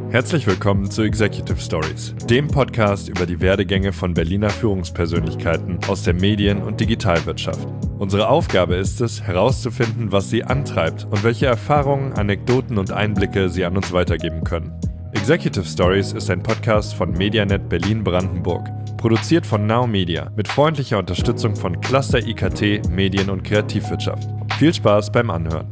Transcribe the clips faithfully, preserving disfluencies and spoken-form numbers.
Herzlich willkommen zu Executive Stories, dem Podcast über die Werdegänge von Berliner Führungspersönlichkeiten aus der Medien- und Digitalwirtschaft. Unsere Aufgabe ist es, herauszufinden, was sie antreibt und welche Erfahrungen, Anekdoten und Einblicke sie an uns weitergeben können. Executive Stories ist ein Podcast von Medianet Berlin-Brandenburg, produziert von Now Media mit freundlicher Unterstützung von Cluster I K T, Medien- und Kreativwirtschaft. Viel Spaß beim Anhören.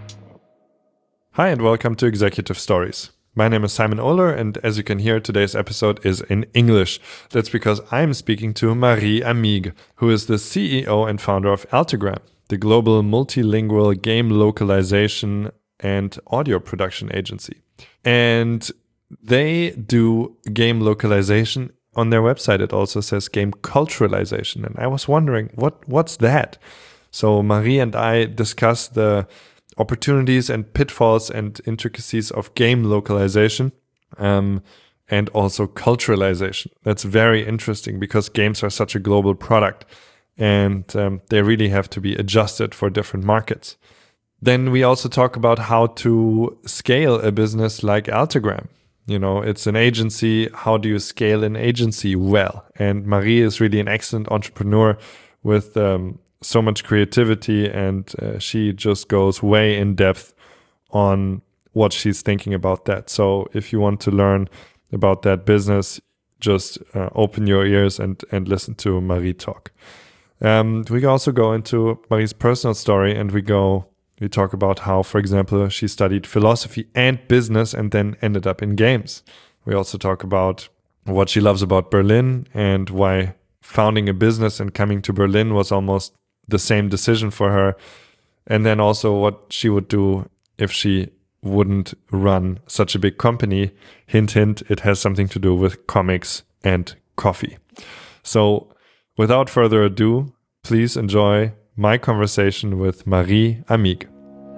Hi and welcome to Executive Stories. My name is Simon Oehler, and as you can hear, today's episode is in English. That's because I'm speaking to Marie Amigues, who is the C E O and founder of Altigram, the global multilingual game localization and audio production agency. And they do game localization. On their website, it also says game culturalization. And I was wondering, what what's that? So Marie and I discussed the opportunities and pitfalls and intricacies of game localization um, and also culturalization. That's very interesting because games are such a global product and um, they really have to be adjusted for different markets. Then we also talk about how to scale a business like Altigram. You know, it's an agency. How do you scale an agency well? And Marie is really an excellent entrepreneur with um, so much creativity, and uh, she just goes way in depth on what she's thinking about that. So if you want to learn about that business, just uh, open your ears and, and listen to Marie talk. Um, we also go into Marie's personal story, and we go, we talk about how, for example, she studied philosophy and business and then ended up in games. We also talk about what she loves about Berlin and why founding a business and coming to Berlin was almost the same decision for her, and then also what she would do if she wouldn't run such a big company. Hint, hint, it has something to do with comics and coffee. So without further ado, please enjoy my conversation with Marie Amigues.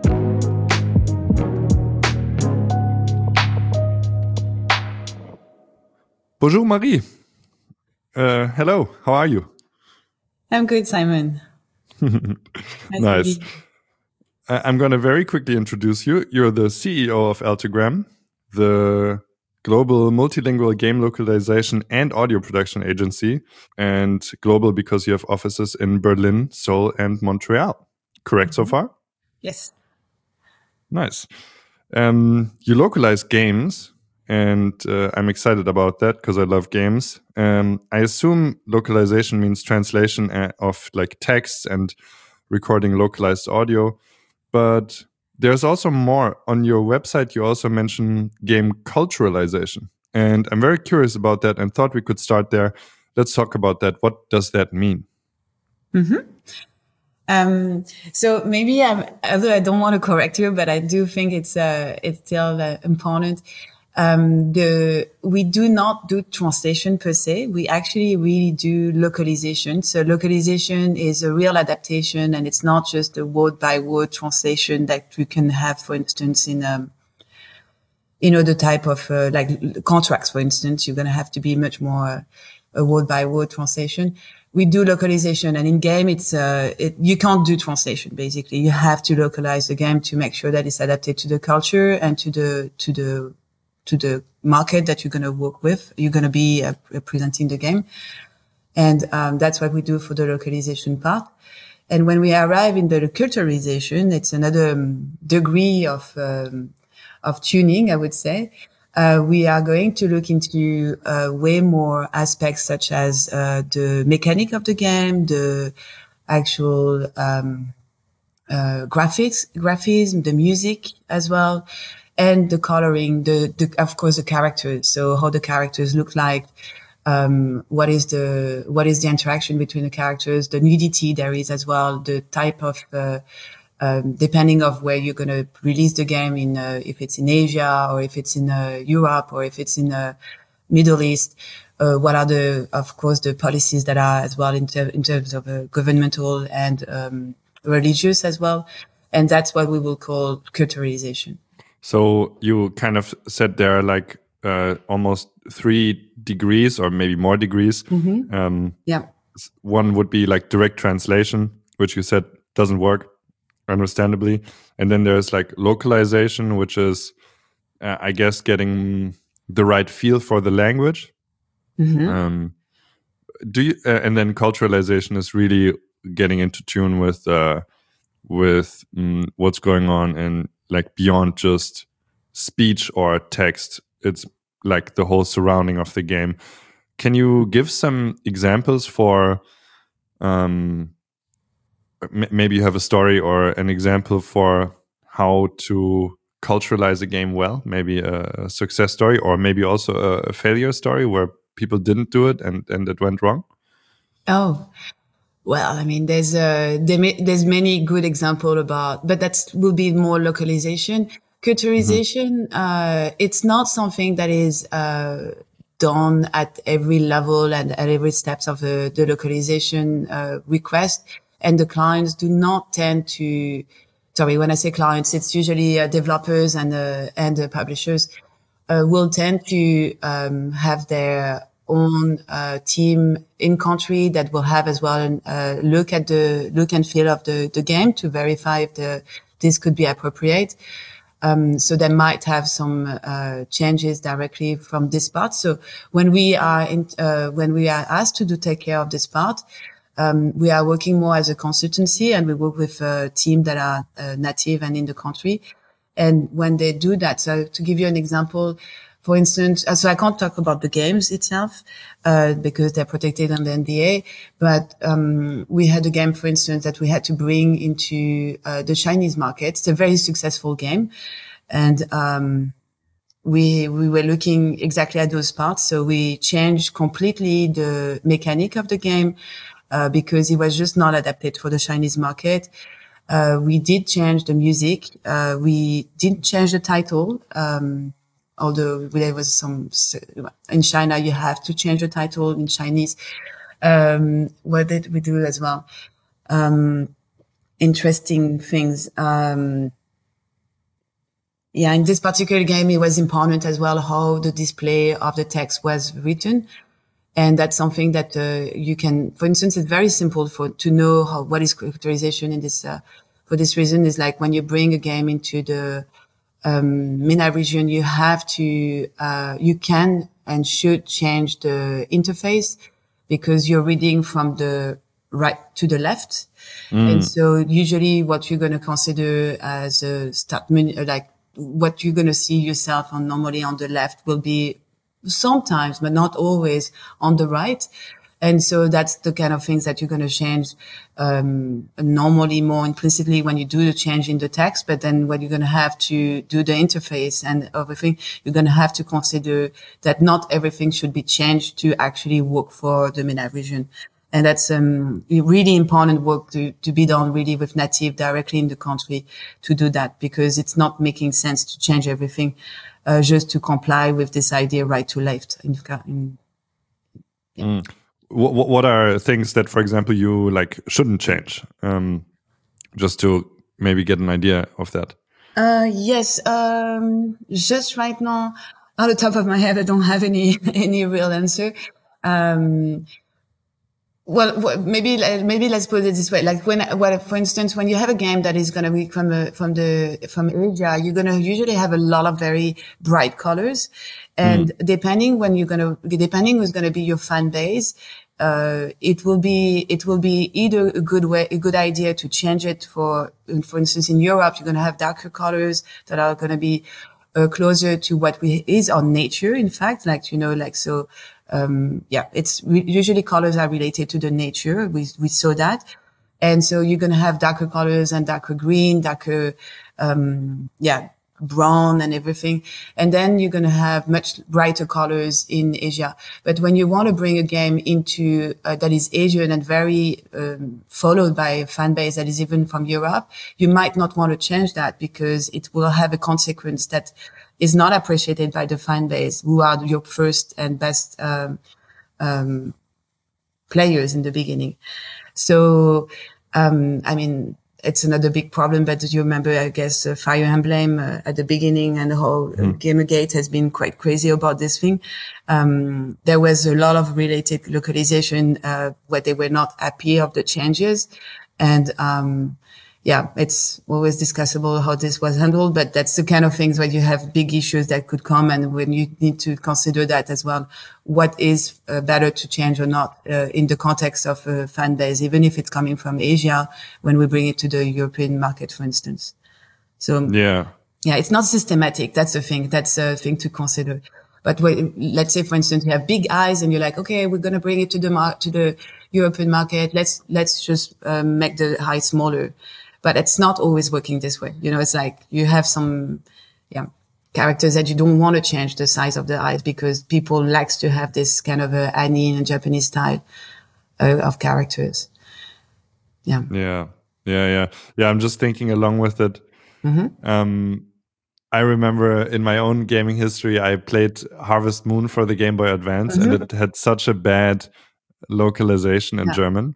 Bonjour, Marie. Uh, hello, how are you? I'm good, Simon. Nice. nice. I'm going to very quickly introduce you. You're the C E O of Altigram, the global multilingual game localization and audio production agency, and global because you have offices in Berlin, Seoul, and Montreal. Correct mm-hmm. so far? Yes. Nice. Um, you localize games, and uh, I'm excited about that because I love games. Um, I assume localization means translation of like text and recording localized audio, but there's also more. On your website, you also mention game culturalization, and I'm very curious about that and thought we could start there. Let's talk about that. What does that mean? Mm-hmm. Um, so maybe I'm, although I don't want to correct you, but I do think it's, uh, it's still uh, important. Um, the, we do not do translation per se. We actually really do localization. So localization is a real adaptation, and it's not just a word by word translation that you can have, for instance, in, um, you know, the type of, uh, like contracts, for instance, you're going to have to be much more uh, a word by word translation. We do localization, and in game, it's, uh, it, you can't do translation, basically. You have to localize the game to make sure that it's adapted to the culture and to the, to the, to the market that you're going to work with. You're going to be uh, presenting the game. And, um, that's what we do for the localization part. And when we arrive in the culturalization, it's another um, degree of, um, of tuning, I would say. Uh, we are going to look into, uh, way more aspects such as, uh, the mechanic of the game, the actual, um, uh, graphics, graphism, the music as well. And the coloring, the, the, of course, the characters. So how the characters look like, um, what is the, what is the interaction between the characters, the nudity there is as well, the type of, uh, um, depending of where you're going to release the game in, uh, if it's in Asia or if it's in, uh, Europe or if it's in, uh, Middle East, uh, what are the, of course, the policies that are as well in, ter- in terms of, uh, governmental and, um, religious as well. And that's what we will call culturalization. So you kind of said there are like uh, almost three degrees or maybe more degrees. Mm-hmm. Um, yeah. One would be like direct translation, which you said doesn't work, understandably. And then there's like localization, which is, uh, I guess, getting the right feel for the language. Mm-hmm. Um, do you, uh, and then culturalization is really getting into tune with uh, with mm, what's going on in like beyond just speech or text. It's like the whole surrounding of the game. Can you give some examples for um, m- maybe you have a story or an example for how to culturalize a game well, maybe a, a success story or maybe also a, a failure story where people didn't do it and, and it went wrong? Oh, well, I mean, there's uh, there may, there's many good example about, but that will be more localization. Culturalization, mm-hmm. uh, it's not something that is uh, done at every level and at every steps of the, the localization uh, request. And the clients do not tend to, sorry, when I say clients, it's usually uh, developers and uh, and uh, publishers uh, will tend to um, have their own uh, team in country that will have as well a uh, look at the look and feel of the, the game to verify if the, this could be appropriate. Um, so they might have some uh, changes directly from this part. So when we are in, uh, when we are asked to do take care of this part, um, we are working more as a consultancy, and we work with a team that are uh, native and in the country. And when they do that, so to give you an example, for instance, so I can't talk about the games itself, uh, because they're protected under N D A, but, um, we had a game, for instance, that we had to bring into, uh, the Chinese market. It's a very successful game. And, um, we, we were looking exactly at those parts. So we changed completely the mechanic of the game, uh, because it was just not adapted for the Chinese market. Uh, we did change the music. Uh, we didn't change the title. Um, although there was some, in China, you have to change the title in Chinese. Um, what did we do as well? Um, interesting things. Um, yeah, in this particular game, it was important as well how the display of the text was written. And that's something that, uh, you can, for instance, it's very simple for, to know how, what is characterization in this, uh, for this reason is like when you bring a game into the, um, MENA region, you have to, uh, you can and should change the interface because you're reading from the right to the left. Mm. And so usually what you're going to consider as a start menu, like what you're going to see yourself on normally on the left will be sometimes, but not always on the right. And so that's the kind of things that you're going to change, um, normally more implicitly when you do the change in the text. But then when you're going to have to do the interface and everything, you're going to have to consider that not everything should be changed to actually work for the MENA region. And that's, um, really important work to, to be done really with native directly in the country to do that, because it's not making sense to change everything, uh, just to comply with this idea right to left. In, in, yeah. Mm. What, what are things that, for example, you like shouldn't change? Um, just to maybe get an idea of that. Uh, yes. Um, just right now, on the top of my head, I don't have any, any real answer. Um, well, maybe, maybe let's put it this way. Like when, well, for instance, when you have a game that is going to be from the, from the, from Asia, you're going to usually have a lot of very bright colors. And mm. depending when you're going to, depending who's going to be your fan base, uh, it will be, it will be either a good way, a good idea to change it for, for instance, in Europe, you're going to have darker colors that are going to be uh, closer to what we is on nature. In fact, like, you know, like, so, um, yeah, it's re- usually colors are related to the nature. We, we saw that. And so you're going to have darker colors and darker green, darker, um, yeah, brown and everything. And then you're going to have much brighter colors in Asia. But when you want to bring a game into, uh, that is Asian and very, um, followed by a fan base that is even from Europe, you might not want to change that because it will have a consequence that is not appreciated by the fan base, who are your first and best, um, um, players in the beginning. So, um, I mean, it's another big problem, but you remember, I guess, uh, Fire Emblem uh, at the beginning, and the whole mm. uh, Gamergate has been quite crazy about this thing. Um, there was a lot of related localization, uh, where they were not happy of the changes. And, um, yeah, it's always discussable how this was handled, but that's the kind of things where you have big issues that could come, and when you need to consider that as well, what is uh, better to change or not uh, in the context of a fan base, even if it's coming from Asia, when we bring it to the European market, for instance. So yeah, yeah, it's not systematic. That's the thing. That's a thing to consider. But when, let's say, for instance, you have big eyes and you're like, okay, we're going to bring it to the mar- to the European market. Let's, let's just um, make the eye smaller. But it's not always working this way. You know, it's like you have some, yeah, characters that you don't want to change the size of the eyes because people likes to have this kind of a anime and Japanese style uh, of characters. Yeah. Yeah. Yeah. Yeah. Yeah. I'm just thinking along with it. Mm-hmm. Um, I remember in my own gaming history, I played Harvest Moon for the Game Boy Advance, mm-hmm. and it had such a bad localization in yeah. German.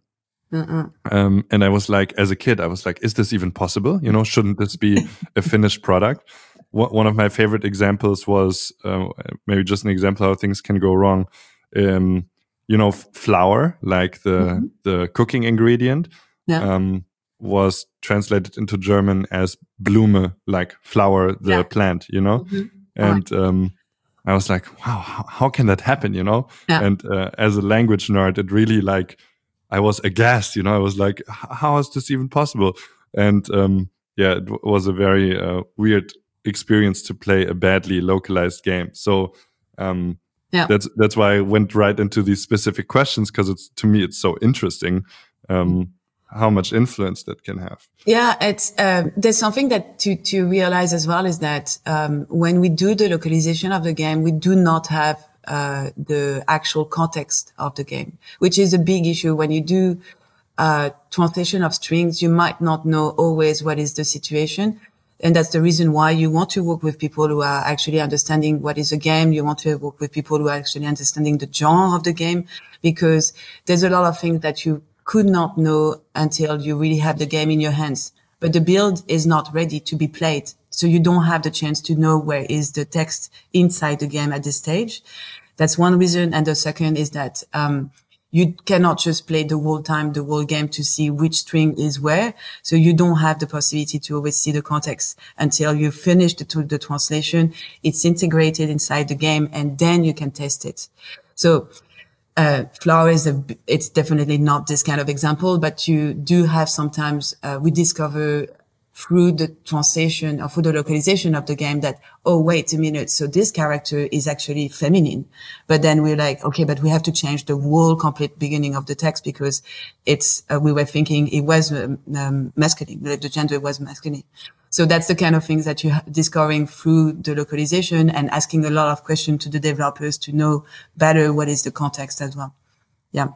Um, and I was like, as a kid, I was like, is this even possible? You know, shouldn't this be a finished product? One of my favorite examples was, uh, maybe just an example how things can go wrong. Um, you know, flour, like the, mm-hmm. the cooking ingredient, yeah. um, was translated into German as Blume, like flower, the yeah. plant, you know? Mm-hmm. And, um, I was like, wow, how, how can that happen? You know? Yeah. And, uh, as a language nerd, it really like, I was aghast, you know, I was like, how is this even possible? And, um, yeah, it w- was a very, uh, weird experience to play a badly localized game. So, um, yeah. that's, that's why I went right into these specific questions. Cause it's, to me, it's so interesting, um, how much influence that can have. Yeah, it's, uh, there's something that to, to realize as well is that, um, when we do the localization of the game, we do not have uh the actual context of the game, which is a big issue. When you do uh translation of strings, you might not know always what is the situation. And that's the reason why you want to work with people who are actually understanding what is a game. You want to work with people who are actually understanding the genre of the game, because there's a lot of things that you could not know until you really have the game in your hands. But the build is not ready to be played. So you don't have the chance to know where is the text inside the game at this stage. That's one reason. And the second is that, um, you cannot just play the whole time, the whole game to see which string is where. So you don't have the possibility to always see the context until you finish the, the translation. It's integrated inside the game and then you can test it. So, uh, flower is a, it's definitely not this kind of example, but you do have sometimes, uh, we discover through the translation or through the localization of the game that, oh, wait a minute. So this character is actually feminine. But then we're like, okay, but we have to change the whole complete beginning of the text because it's, uh, we were thinking it was um, um, masculine, like the gender was masculine. So that's the kind of things that you're discovering through the localization and asking a lot of questions to the developers to know better what is the context as well. Yeah.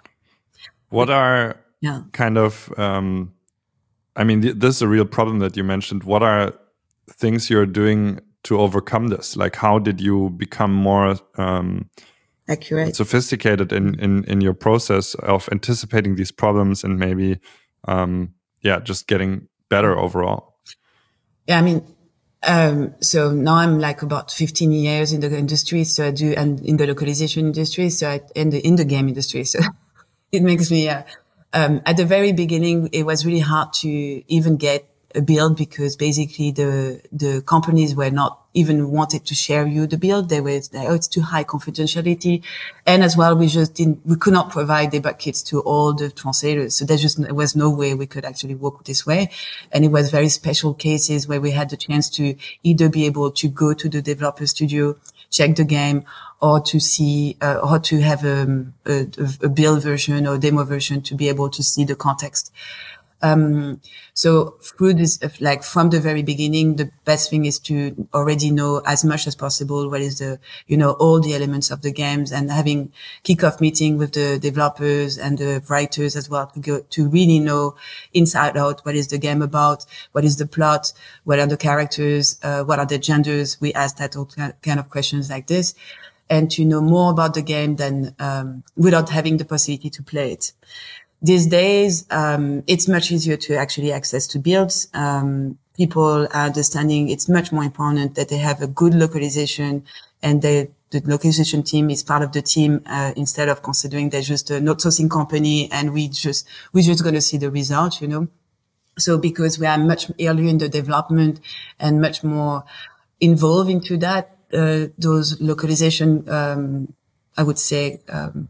What are yeah. kind of, um, I mean, th- this is a real problem that you mentioned. What are things you're doing to overcome this? Like, how did you become more um, accurate, sophisticated in, in, in your process of anticipating these problems and maybe, um, yeah, just getting better overall? Yeah, I mean, um, so now I'm like about fifteen years in the industry. So I do, and in the localization industry. So I, in the, in the game industry. So it makes me, uh, Um, at the very beginning, it was really hard to even get a build because basically the, the companies were not even wanted to share you the build. They were like, oh, it's too high confidentiality. And as well, we just didn't, we could not provide debug kits to all the translators. So there just there was no way we could actually work this way. And it was very special cases where we had the chance to either be able to go to the developer studio, check the game, or to see, uh, or to have um, a, a build version or demo version to be able to see the context. Um, so through this, like from the very beginning, the best thing is to already know as much as possible what is the, you know, all the elements of the games and having kickoff meeting with the developers and the writers as well to go, to really know inside out what is the game about, what is the plot, what are the characters, uh, what are the genders. We ask that all kind of questions like this. And to know more about the game than, um, without having the possibility to play it. These days, um, it's much easier to actually access to builds. Um, people are understanding it's much more important that they have a good localization and they, the localization team is part of the team, uh, instead of considering they're just an outsourcing company and we just, we're just going to see the result, you know. So because we are much earlier in the development and much more involved into that, uh, those localization, um, I would say, um,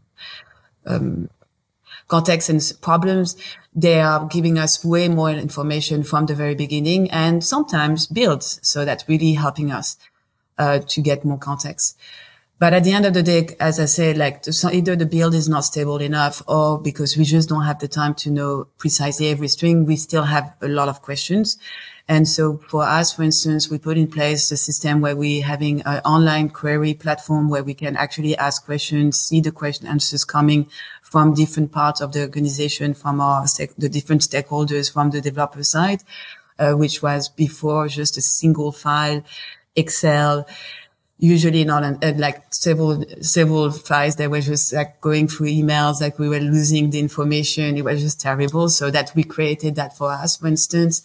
um, context and problems, they are giving us way more information from the very beginning and sometimes builds. So that's really helping us, uh, to get more context. But at the end of the day, as I said, like the, either the build is not stable enough or because we just don't have the time to know precisely every string, we still have a lot of questions. And so for us, for instance, we put in place a system where we're having an online query platform where we can actually ask questions, see the question answers coming from different parts of the organization, from our stake, the different stakeholders, from the developer side, uh, which was before just a single file, Excel, usually not an, uh, like several, several files that were just like going through emails, like we were losing the information. It was just terrible. So that we created that for us, for instance.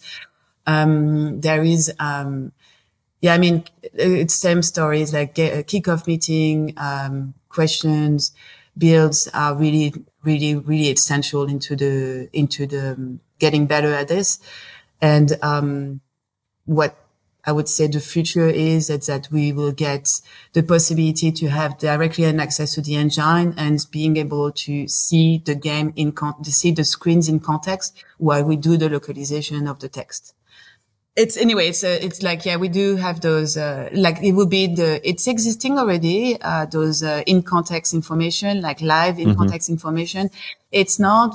Um, there is, um, yeah, I mean, it's same stories like a kickoff meeting, um, questions, builds are really, really, really essential into the, into the um, getting better at this. And, um, what I would say the future is that, that we will get the possibility to have directly an access to the engine and being able to see the game in con- to see the screens in context while we do the localization of the text. It's anyway, it's, uh, it's like, yeah, we do have those, uh, like it would be the, it's existing already, uh, those, uh, in context information, like live in context mm-hmm. information. It's not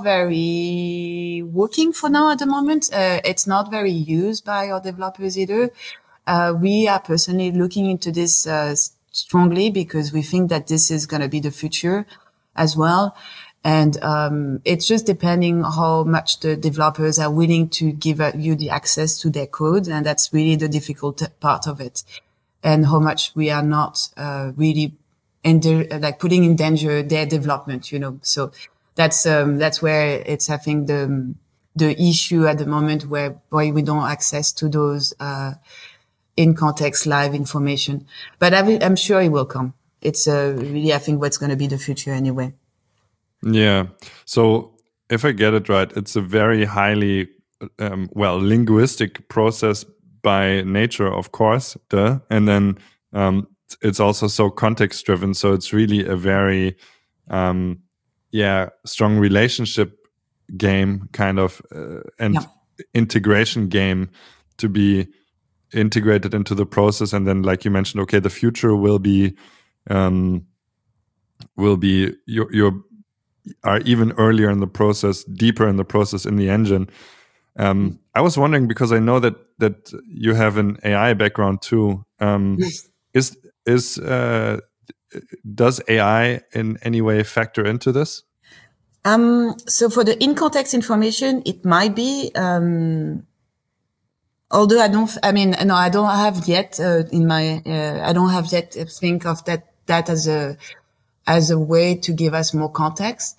very working for now at the moment. Uh, it's not very used by our developers either. Uh, we are personally looking into this, uh, strongly because we think that this is going to be the future as well. And, um, it's just depending how much the developers are willing to give you the access to their code. And that's really the difficult part of it. And how much we are not, uh, really in the, like putting in danger their development, you know. So that's, um, that's where it's, I think, the, the issue at the moment where, why we don't access to those, uh, in context live information. But I will, I'm sure it will come. It's, uh, really, I think, what's going to be the future anyway. Yeah. So if I get it right, it's a very highly, um, well, linguistic process by nature, of course, duh. And then um, it's also so context driven. So it's really a very, um, yeah, strong relationship game kind of, uh, and yeah. integration game to be integrated into the process. And then, like you mentioned, okay, the future will be, um, will be your, your, are even earlier in the process, deeper in the process in the engine. Um, I was wondering, because I know that that you have an A I background too. Um, yes. Is is uh, does A I in any way factor into this? Um, so for the in-context information, it might be. Um, although I don't, I mean, no, I don't have yet uh, in my, uh, I don't have yet think of that that as a as a way to give us more context.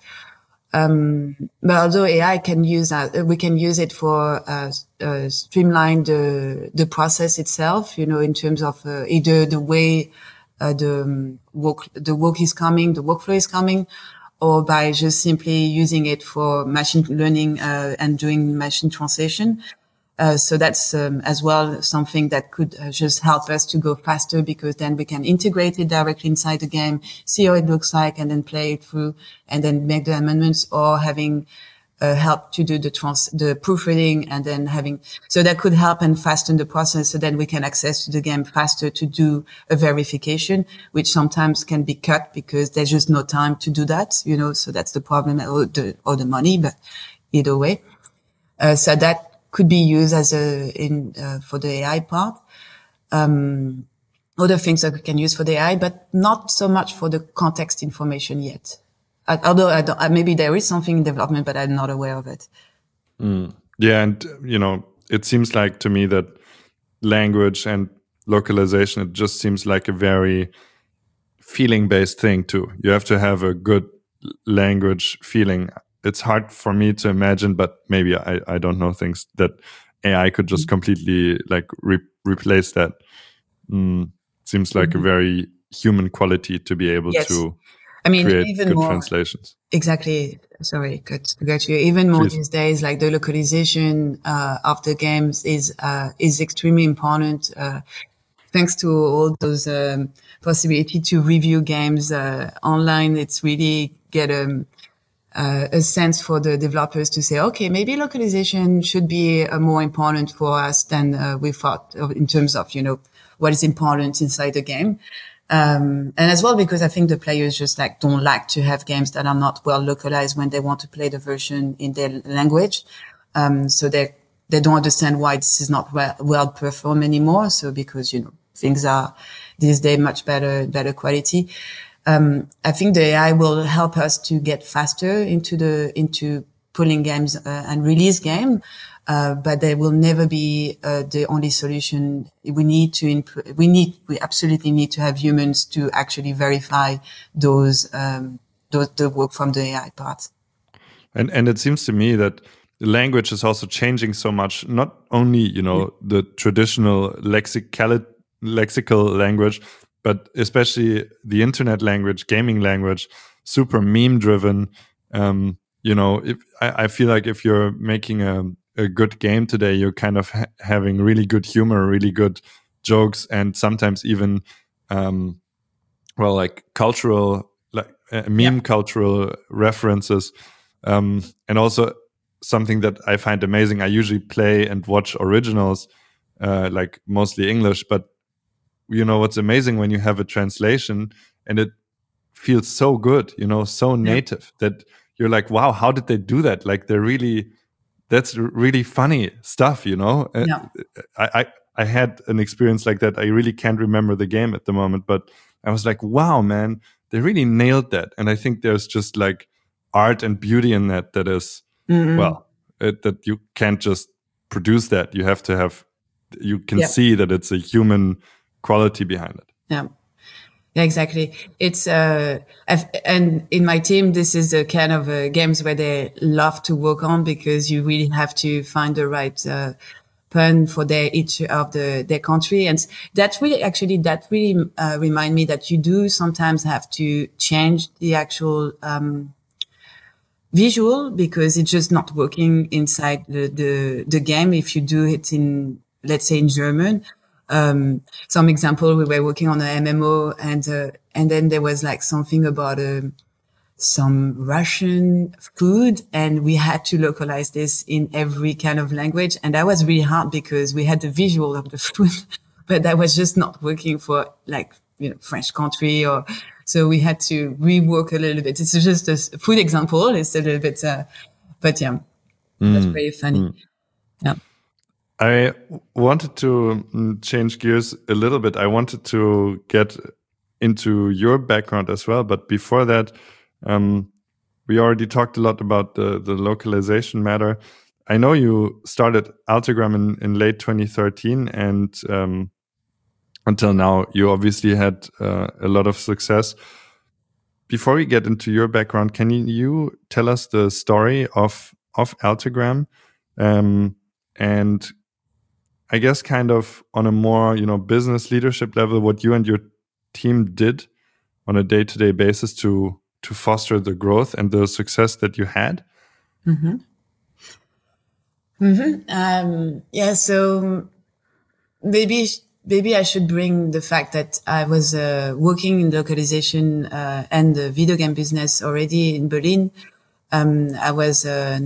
Um, but although A I can use that, we can use it for, uh, uh, streamline the, the process itself, you know, in terms of, uh, either the way, uh, the um, work, the work is coming, the workflow is coming, or by just simply using it for machine learning, uh, and doing machine translation. Uh, so that's um, as well something that could uh, just help us to go faster, because then we can integrate it directly inside the game, see how it looks like, and then play it through, and then make the amendments, or having uh, help to do the trans the proofreading, and then having so that could help and fasten the process, so then we can access to the game faster to do a verification, which sometimes can be cut because there's just no time to do that, you know. So that's the problem, or the or the money, but either way, uh, so that could be used as a in uh, for the A I part. Um, other things that we can use for the A I, but not so much for the context information yet. Uh, although I don't, uh, maybe there is something in development, but I'm not aware of it. Mm. Yeah, and you know, it seems like to me that language and localization, it just seems like a very feeling-based thing too. You have to have a good language feeling. It's hard for me to imagine, but maybe I, I don't know things that A I could just completely like re- replace that. Mm, seems like mm-hmm. a very human quality to be able yes. to. I mean, create even good more translations. Exactly. Sorry, good to get you. Even more Please. these days, like the localization uh, of the games is uh, is extremely important. Uh, thanks to all those um, possibility to review games uh, online, it's really get a uh, a sense for the developers to say, okay, maybe localization should be uh, more important for us than uh, we thought in terms of, you know, what is important inside the game. Um, and as well, because I think the players just like don't like to have games that are not well localized when they want to play the version in their language. Um, so they, they don't understand why this is not well, well performed anymore. So because, you know, things are these days much better, better quality. Um, I think the A I will help us to get faster into the, into pulling games uh, and release game. Uh, but they will never be uh, the only solution. We need to, imp- we need, we absolutely need to have humans to actually verify those, um, those, the work from the A I part. And and it seems to me that the language is also changing so much. Not only, you know, yeah. the traditional lexical lexical language, but especially the internet language, gaming language, super meme driven. Um, you know, if I, I feel like if you're making a a good game today, you're kind of ha- having really good humor, really good jokes, and sometimes even, um, well, like cultural, like uh, meme yeah. cultural references. Um, and also something that I find amazing. I usually play and watch originals, uh, like mostly English, but you know, what's amazing when you have a translation and it feels so good, you know, so native yeah. that you're like, wow, how did they do that? Like they're really, that's really funny stuff, you know? Yeah. I, I, I had an experience like that. I really can't remember the game at the moment, but I was like, wow, man, they really nailed that. And I think there's just like art and beauty in that, that is, mm-hmm. well, it, that you can't just produce that. You have to have, you can yeah. see that it's a human quality behind it. Yeah. Yeah, exactly. It's, uh, I've, and in my team, this is the kind of uh, games where they love to work on because you really have to find the right, uh, pun for their, each of the, their country. And that really, actually, that really, uh, remind me that you do sometimes have to change the actual, um, visual because it's just not working inside the, the, the game. If you do it in, let's say in German, Um, some example, we were working on an M M O and, uh, and then there was like something about, uh, some Russian food and we had to localize this in every kind of language. And that was really hard because we had the visual of the food, but that was just not working for like, you know, French country or, so we had to rework a little bit. It's just a food example. It's a little bit, uh, but yeah, mm. that's pretty funny. Mm. Yeah. I wanted to change gears a little bit. I wanted to get into your background as well. But before that, um, we already talked a lot about the, the localization matter. I know you started Altigram in, in late twenty thirteen, and um, until now, you obviously had uh, a lot of success. Before we get into your background, can you tell us the story of, of Altigram? Um, and I guess kind of on a more, you know, business leadership level, what you and your team did on a day-to-day basis to to foster the growth and the success that you had? Mm-hmm. Mm-hmm. Um, yeah, so maybe maybe I should bring the fact that I was uh, working in localization uh, and the video game business already in Berlin. Um, I was uh,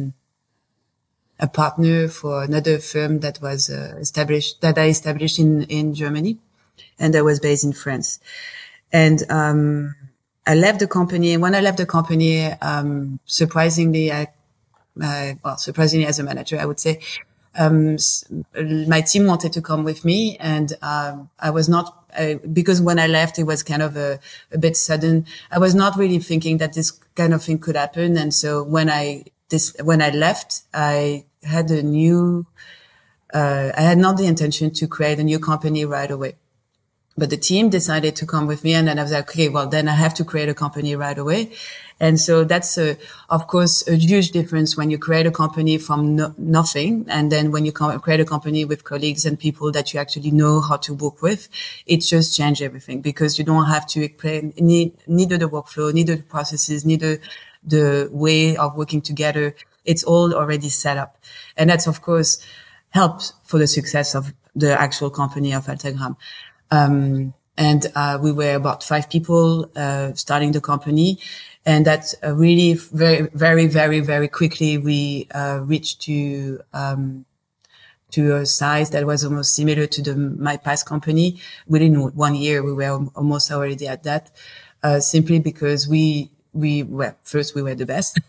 a partner for another firm that was uh, established, that I established in, in Germany, and I was based in France. And, um, I left the company. When I left the company, um, surprisingly, I, uh, well, surprisingly as a manager, I would say, um, my team wanted to come with me, and, um, I was not, uh, because when I left, it was kind of a, a bit sudden. I was not really thinking that this kind of thing could happen. And so when I, this, when I left, I had a new, uh, I had not the intention to create a new company right away. but the team decided to come with me, and then I was like, okay, well, then I have to create a company right away. And so that's, a, of course, a huge difference when you create a company from no, nothing. And then when you create a company with colleagues and people that you actually know how to work with, it just changes everything, because you don't have to explain need, neither the workflow, neither the processes, neither the way of working together. It's all already set up. And that's, of course, helps for the success of the actual company of Altagram. Um, and, uh, we were about five people, uh, starting the company. And that uh, really very, very, very, very quickly we, uh, reached to, um, to a size that was almost similar to the, my past company. Within one year, we were almost already at that, uh, simply because we, we were, first we were the best.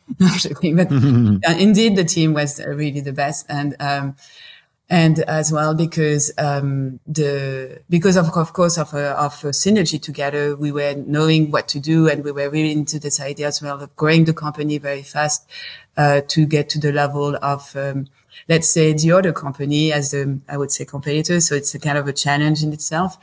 But indeed, the team was really the best. And, um, and as well, because, um, the, because of, of course, of a, of a synergy together, we were knowing what to do, and we were really into this idea as well of growing the company very fast, uh, to get to the level of, um, let's say the other company as a, I would say competitor. So it's a kind of a challenge in itself.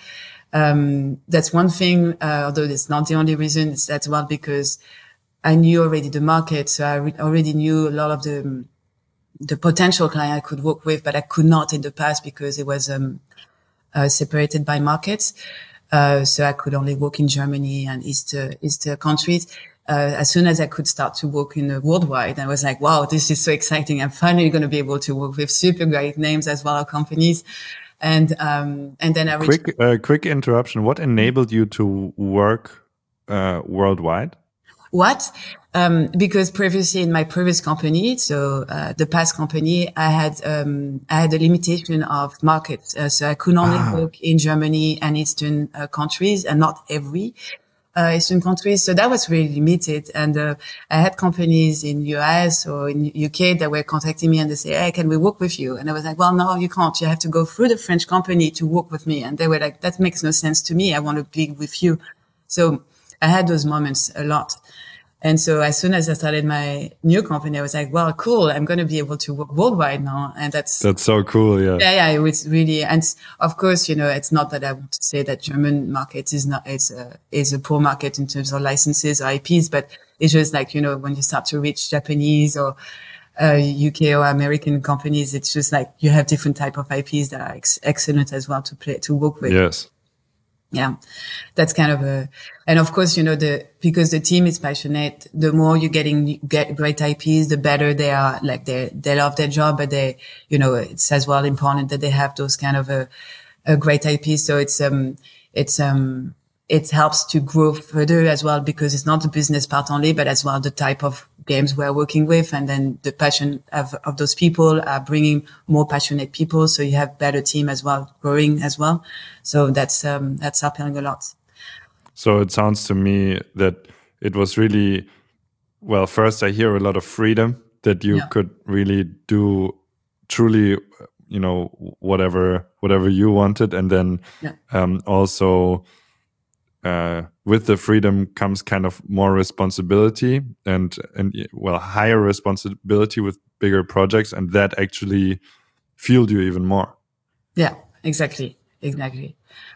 Um, that's one thing, uh, although it's not the only reason. It's as well because I knew already the market. So I re- already knew a lot of the, the potential client I could work with, but I could not in the past because it was, um, uh, separated by markets. Uh, so I could only work in Germany and East, uh, East uh, countries. Uh, as soon as I could start to work in uh, worldwide, I was like, wow, this is so exciting. I'm finally going to be able to work with super great names as well as companies. And, um, and then I reached- quick, uh, quick interruption. What enabled you to work, uh, worldwide? What? Um, because previously in my previous company, so, uh, the past company, I had, um, I had a limitation of markets. Uh, so I could only ah. work in Germany and Eastern uh, countries, and not every, uh, Eastern countries. So that was really limited. And, uh, I had companies in U S or in U K that were contacting me and they say, hey, can we work with you? And I was like, well, no, you can't. You have to go through the French company to work with me. And they were like, that makes no sense to me. I want to be with you. So I had those moments a lot. And so as soon as I started my new company, I was like, well, cool. I'm going to be able to work worldwide now. And that's, that's so cool. Yeah. Yeah. Yeah. It was really, and of course, you know, it's not that I want to say that German market is not, it's a, is a poor market in terms of licenses or I Ps, but it's just like, you know, when you start to reach Japanese or, uh, U K or American companies, it's just like you have different type of I Ps that are ex- excellent as well to play, to work with. Yes. Yeah, that's kind of a, and of course, you know, the, because the team is passionate, the more you're getting, get great I Ps, the better they are. Like they, they love their job, but they, you know, it's as well important that they have those kind of a, a great I Ps. So it's, um, it's, um, it helps to grow further as well, because it's not the business part only, but as well the type of games we're working with. And then the passion of, of those people are bringing more passionate people. So you have better team as well, growing as well. So that's, um, that's helping a lot. So it sounds to me that it was really, well, first I hear a lot of freedom that you yeah. could really do truly, you know, whatever, whatever you wanted. And then, yeah. um, also, Uh, with the freedom comes kind of more responsibility and, and well, higher responsibility with bigger projects. And that actually fueled you even more. Yeah, exactly. Exactly.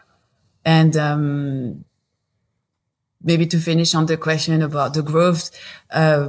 And, um, maybe to finish on the question about the growth, uh,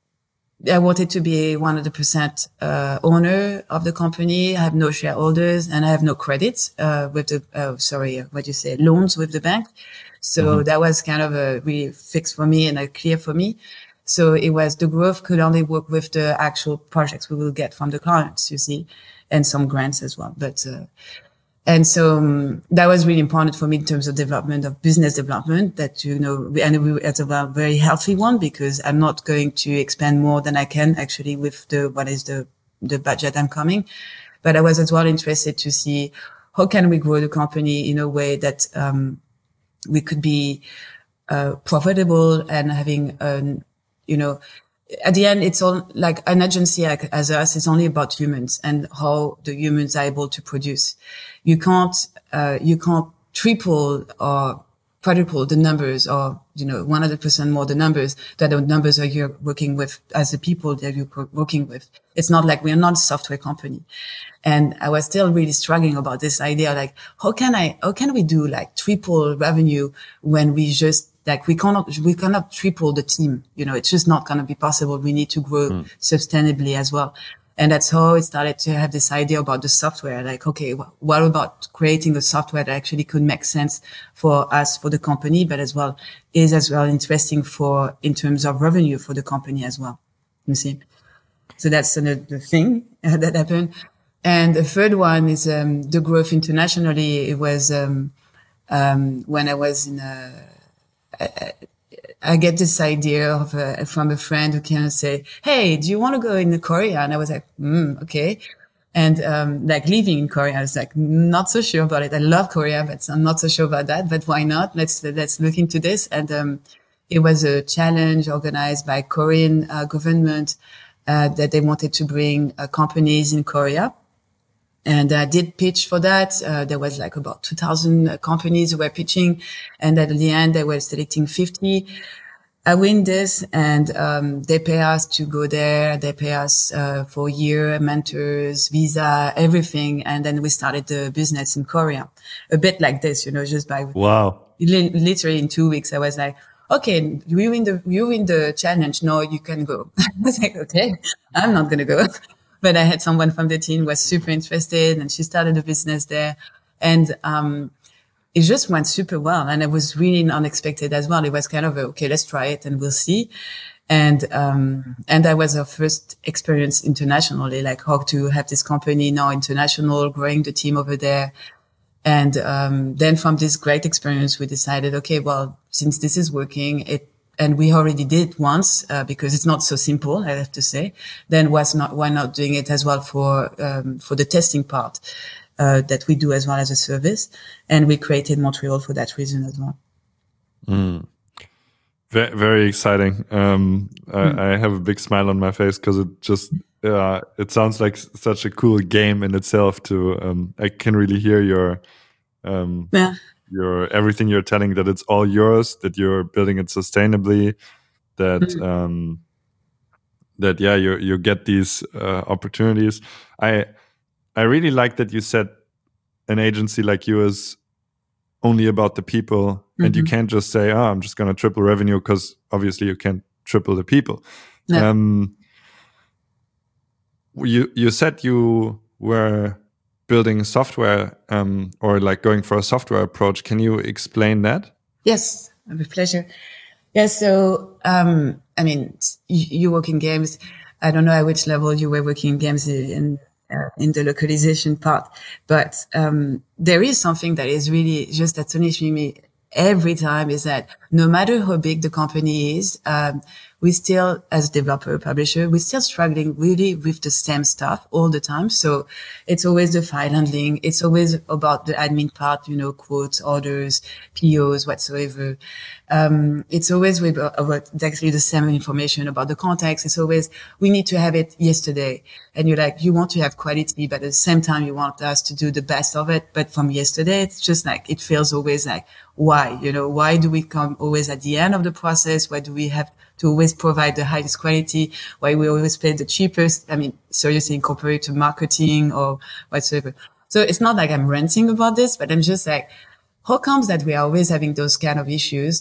I wanted to be one hundred percent, uh, owner of the company. I have no shareholders and I have no credits, uh, with the, uh, sorry, what do you say, loans with the bank. So mm-hmm. that was kind of a really fixed for me and a clear for me. So it was the growth could only work with the actual projects we will get from the clients, you see, and some grants as well. But, uh, and so um, that was really important for me in terms of development of business development that, you know, and we, it's a very healthy one because I'm not going to expand more than I can actually with the, what is the, the budget I'm coming. But I was as well interested to see how can we grow the company in a way that, um, we could be, uh, profitable and having, um, you know, at the end, it's all like an agency like, as us. It's only about humans and how the humans are able to produce. You can't, uh, you can't triple or quadruple the numbers, or, you know, one hundred percent more the numbers that the numbers are you're working with as the people that you're working with. It's not like we're not a software company. And I was still really struggling about this idea, like, how can I, how can we do like triple revenue when we just, like, we cannot, we cannot triple the team. You know, it's just not going to be possible. We need to grow mm. sustainably as well. And that's how it started to have this idea about the software. Like, okay, what about creating a software that actually could make sense for us, for the company, but as well is as well interesting for, in terms of revenue for the company as well. You see? So that's another thing that happened. And the third one is, um, the growth internationally. It was, um, um, when I was in a, I, I get this idea of a, from a friend who can say, "Hey, do you want to go in Korea?" And I was like, mm, okay. And, um, like living in Korea, I was like, not so sure about it. I love Korea, but I'm not so sure about that, but why not? Let's, let's look into this. And, um, it was a challenge organized by Korean uh, government, uh, that they wanted to bring uh, companies in Korea. And I did pitch for that. Uh, there was like about two thousand companies who were pitching. And at the end, they were selecting fifty. I win this, and um, they pay us to go there. They pay us uh, for a year, mentors, visa, everything. And then we started the business in Korea. A bit like this, you know, just by... Wow. Li- literally in two weeks, I was like, okay, you win the, you win the challenge. No, you can go. I was like, okay, I'm not going to go. But I had someone from the team who was super interested, and she started a business there. And, um, it just went super well. And it was really unexpected as well. It was kind of a, okay, let's try it and we'll see. And, um, and that was our first experience internationally, like how to have this company now international, growing the team over there. And, um, then from this great experience, we decided, okay, well, since this is working, it, and we already did once, uh, because it's not so simple, I have to say, then was not, why not doing it as well for, um, for the testing part, uh, that we do as well as a service. And we created Montreal for that reason as well. Mm. Very, very exciting. Um, mm. I, I have a big smile on my face because it just, uh, it sounds like such a cool game in itself to, um, I can really hear your, um, yeah. your everything you're telling, that it's all yours, that you're building it sustainably, that mm-hmm. um, that yeah, you you get these uh, opportunities. I I really like that you said an agency like you is only about the people, mm-hmm. and you can't just say, "Oh, I'm just going to triple revenue," because obviously you can't triple the people. No. Um, you you said you were building software, um, or like going for a software approach. Can you explain that? Yes, with pleasure. Yeah, so, um, I mean, you, you work in games. I don't know at which level you were working in games in, uh, in the localization part, but, um, there is something that is really just astonishing me every time, is that no matter how big the company is, um, we still, as developer, publisher, we're still struggling really with the same stuff all the time. So it's always the file handling. It's always about the admin part, you know, quotes, orders, P Os, whatsoever. Um, it's always with, about exactly the same information about the context. It's always, we need to have it yesterday. And you're like, you want to have quality, but at the same time, you want us to do the best of it. But from yesterday, it's just like, it feels always like, why, you know, why do we come always at the end of the process? Why do we have to always provide the highest quality? Why we always pay the cheapest? I mean, seriously, incorporate to marketing or whatsoever. So it's not like I'm ranting about this, but I'm just like, how comes that we are always having those kind of issues,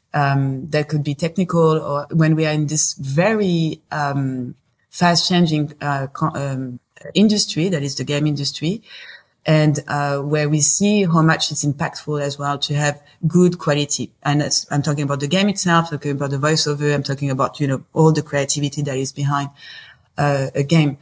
um, that could be technical, or when we are in this very, um, fast changing, uh, um, industry, that is the game industry. And, uh, where we see how much it's impactful as well to have good quality. And that's, I'm talking about the game itself, talking about the voiceover. I'm talking about, you know, all the creativity that is behind, uh, a game.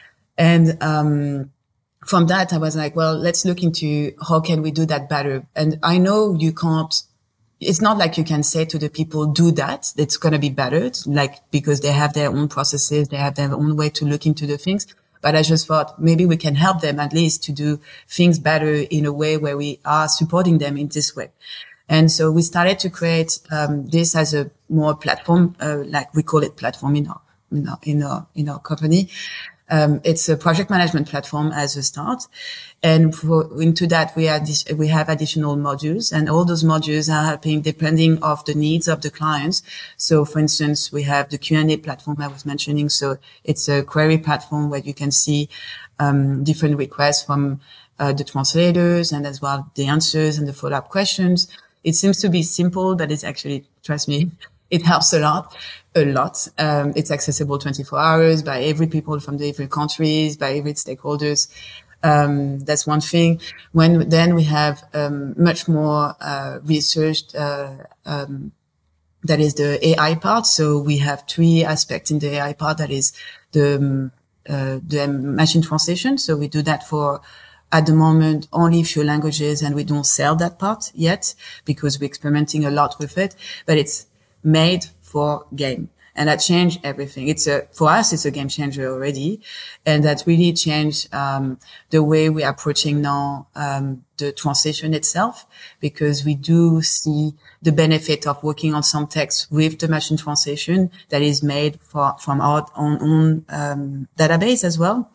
And, um, from that, I was like, well, let's look into how can we do that better. And I know you can't, it's not like you can say to the people, do that. It's going to be better. It's like, because they have their own processes. They have their own way to look into the things. But I just thought maybe we can help them at least to do things better in a way where we are supporting them in this way. And so we started to create, um, this as a more platform, uh, like we call it platform in our, in our, in our, in our company. Um, it's a project management platform as a start. And for, into that, we add this, we have additional modules, and all those modules are helping depending of the needs of the clients. So for instance, we have the Q and A platform I was mentioning. So it's a query platform where you can see, um, different requests from, uh, the translators, and as well the answers and the follow-up questions. It seems to be simple, but it's actually, trust me, it helps a lot, a lot. Um, it's accessible twenty-four hours by every people from the different countries, by every stakeholders. Um, that's one thing. When then we have um, much more uh, researched. Uh, um, that is the A I part. So we have three aspects in the A I part. That is the um, uh, the machine translation. So we do that for, at the moment, only a few languages, and we don't sell that part yet because we're experimenting a lot with it. But it's made for game, and that changed everything. It's a, for us, it's a game changer already. And that really changed, um, the way we are approaching now, um, the translation itself, because we do see the benefit of working on some text with the machine translation that is made for, from our own, own um, database as well,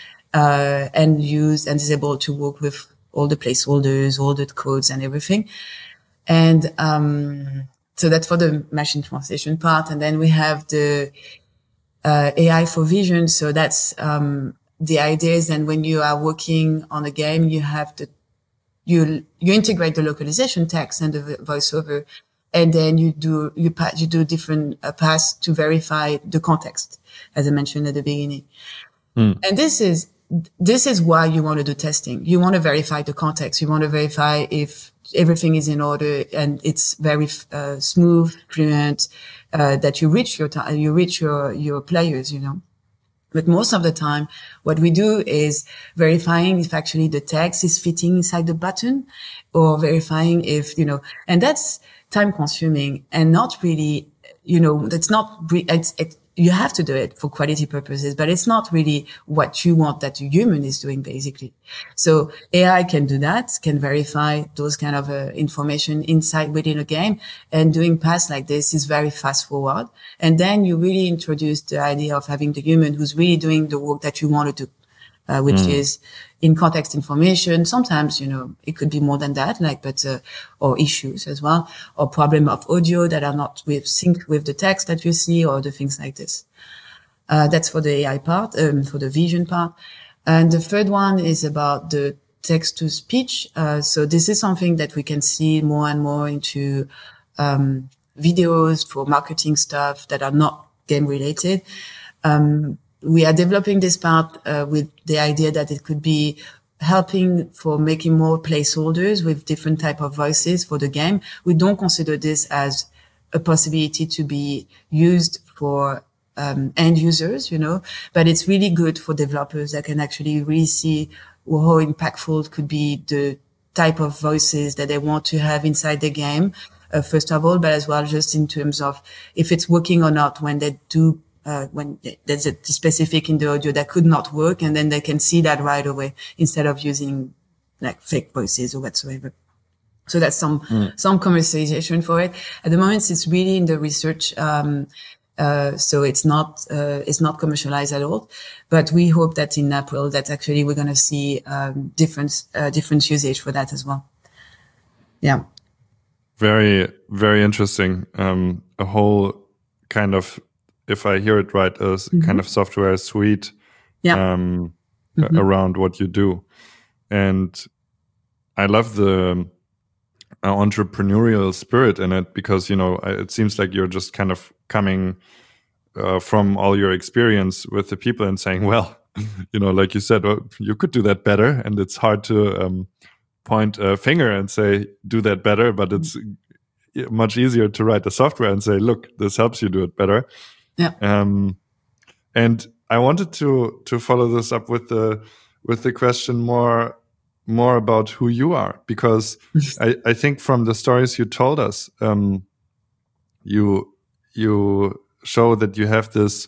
uh, and used and is able to work with all the placeholders, all the codes and everything. And, um, so that's for the machine translation part. And then we have the uh, A I for vision. So that's um, the idea is then when you are working on a game, you have to, you, you integrate the localization text and the voiceover. And then you do, you, pa- you do different uh, paths to verify the context, as I mentioned at the beginning. Mm. And this is, this is why you want to do testing. You want to verify the context. You want to verify if everything is in order and it's very uh, smooth, fluent, uh, that you reach your time, you reach your, your players, you know. But most of the time, what we do is verifying if actually the text is fitting inside the button, or verifying if, you know, and that's time consuming and not really, you know, that's not, it's, it, you have to do it for quality purposes, but it's not really what you want that the human is doing, basically. So A I can do that, can verify those kind of uh, information inside within a game, and doing paths like this is very fast forward. And then you really introduce the idea of having the human who's really doing the work that you want to do, uh, which mm. is in context information. Sometimes, you know, it could be more than that, like, but, uh, or issues as well, or problem of audio that are not with sync with the text that you see, or the things like this. Uh, that's for the A I part, um, for the vision part. And the third one is about the text to speech. Uh, so this is something that we can see more and more into, um, videos for marketing stuff that are not game related. Um, We are developing this part uh, with the idea that it could be helping for making more placeholders with different type of voices for the game. We don't consider this as a possibility to be used for um, end users, you know, but it's really good for developers that can actually really see how impactful it could be the type of voices that they want to have inside the game, uh, first of all, but as well just in terms of if it's working or not when they do Uh, when there's a specific in the audio that could not work, and then they can see that right away instead of using like fake voices or whatsoever. So that's some, mm. some commercialization for it. At the moment, it's really in the research. Um, uh, so it's not, uh, it's not commercialized at all, but we hope that in April that actually we're going to see, um, different, uh, different usage for that as well. Yeah. Very, very interesting. Um, a whole kind of, if I hear it right, a mm-hmm. kind of software suite yeah. um, mm-hmm. around what you do. And I love the uh, entrepreneurial spirit in it, because, you know, it seems like you're just kind of coming uh, from all your experience with the people and saying, well, you know, like you said, well, you could do that better. And it's hard to um, point a finger and say, do that better. But it's mm-hmm. much easier to write the software and say, look, this helps you do it better. Yeah. Um, and I wanted to to follow this up with the with the question more more about who you are, because I, I think from the stories you told us, um, you you show that you have this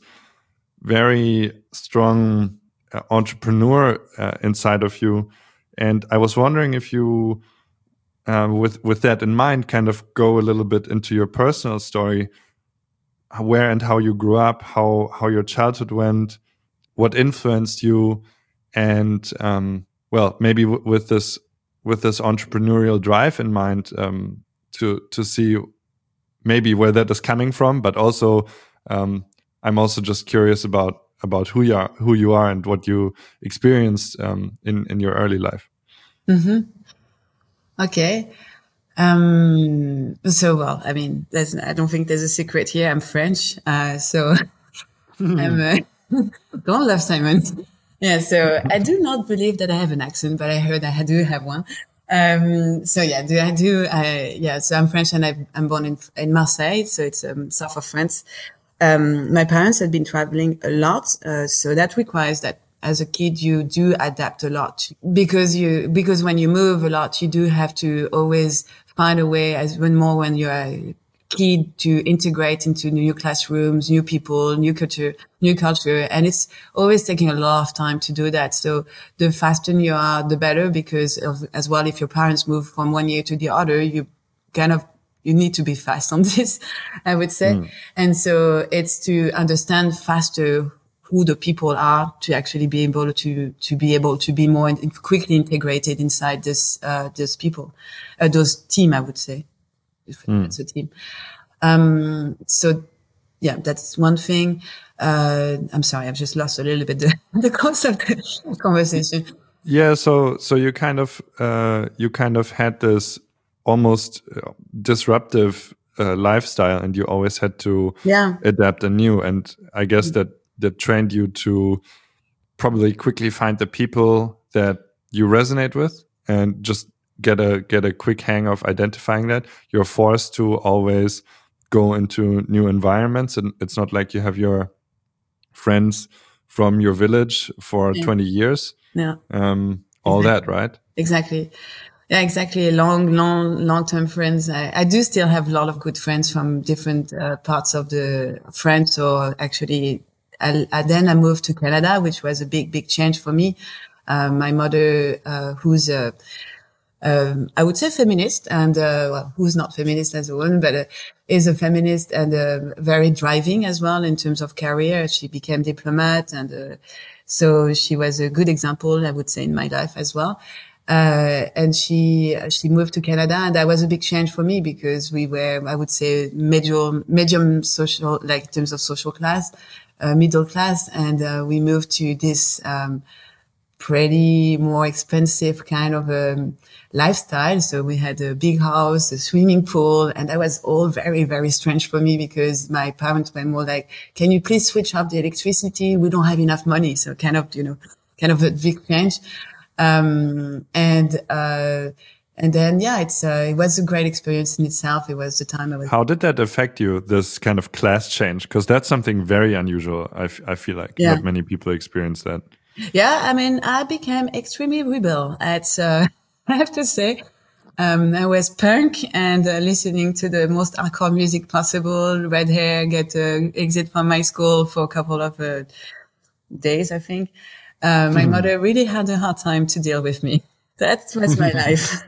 very strong uh, entrepreneur uh, inside of you, and I was wondering if you, uh, with with that in mind, kind of go a little bit into your personal story. Where and how you grew up, how how your childhood went, what influenced you, and um, well, maybe w- with this with this entrepreneurial drive in mind, um, to to see maybe where that is coming from, but also um, I'm also just curious about about who you are, who you are, and what you experienced um, in in your early life. Mm-hmm. Okay. Um, so, well, I mean, there's, I don't think there's a secret here. I'm French. Uh, so I'm, uh, don't love Simon. Yeah. So I do not believe that I have an accent, but I heard I do have one. Um, so yeah, do I do, I, yeah, so I'm French and I, I'm born in, in Marseille. So it's, um, south of France. Um, my parents had been traveling a lot. Uh, so that requires that as a kid, you do adapt a lot because you, because when you move a lot, you do have to always find a way, as even more when you're a kid, to integrate into new classrooms, new people, new culture, new culture. And it's always taking a lot of time to do that. So the faster you are, the better, because of, as well, if your parents move from one year to the other, you kind of, you need to be fast on this, I would say. Mm. And so it's to understand faster who the people are to actually be able to, to be able to be more in, quickly integrated inside this, uh, this people, uh, those team, I would say. If mm. it's a team. Um, so yeah, that's one thing. Uh, I'm sorry, I've just lost a little bit the, the course of the conversation. Yeah. So, so you kind of, uh, you kind of had this almost disruptive, uh, lifestyle, and you always had to yeah. adapt anew. And I guess mm. that, that trained you to probably quickly find the people that you resonate with and just get a get a quick hang of identifying that. You're forced to always go into new environments, and it's not like you have your friends from your village for yeah. twenty years. Yeah. Um, all exactly. that, right? Exactly. Yeah, exactly. Long, long, long-term friends. I, I do still have a lot of good friends from different uh, parts of the France. So actually, I, I, then I moved to Canada, which was a big, big change for me. Uh, my mother, uh, who's a, um, I would say feminist, and uh, well, who's not feminist as a woman, but uh, is a feminist and uh, very driving as well in terms of career. She became diplomat, and uh, so she was a good example, I would say, in my life as well. Uh, and she, she moved to Canada, and that was a big change for me because we were, I would say, medium, medium social, like in terms of social class, uh, middle class. And, uh, we moved to this, um, pretty more expensive kind of, um, lifestyle. So we had a big house, a swimming pool, and that was all very, very strange for me because my parents were more like, can you please switch off the electricity? We don't have enough money. So kind of, you know, kind of a big change. Um, and, uh, and then, yeah, it's, uh, it was a great experience in itself. It was the time I was. How did that affect you, this kind of class change? Because that's something very unusual. I, f- I feel like yeah. not many people experience that. Yeah. I mean, I became extremely rebel at, uh, I have to say, um, I was punk and uh, listening to the most hardcore music possible, red hair, get, uh, exit from my school for a couple of, uh, days, I think. Uh, my mm. mother really had a hard time to deal with me. That was my life.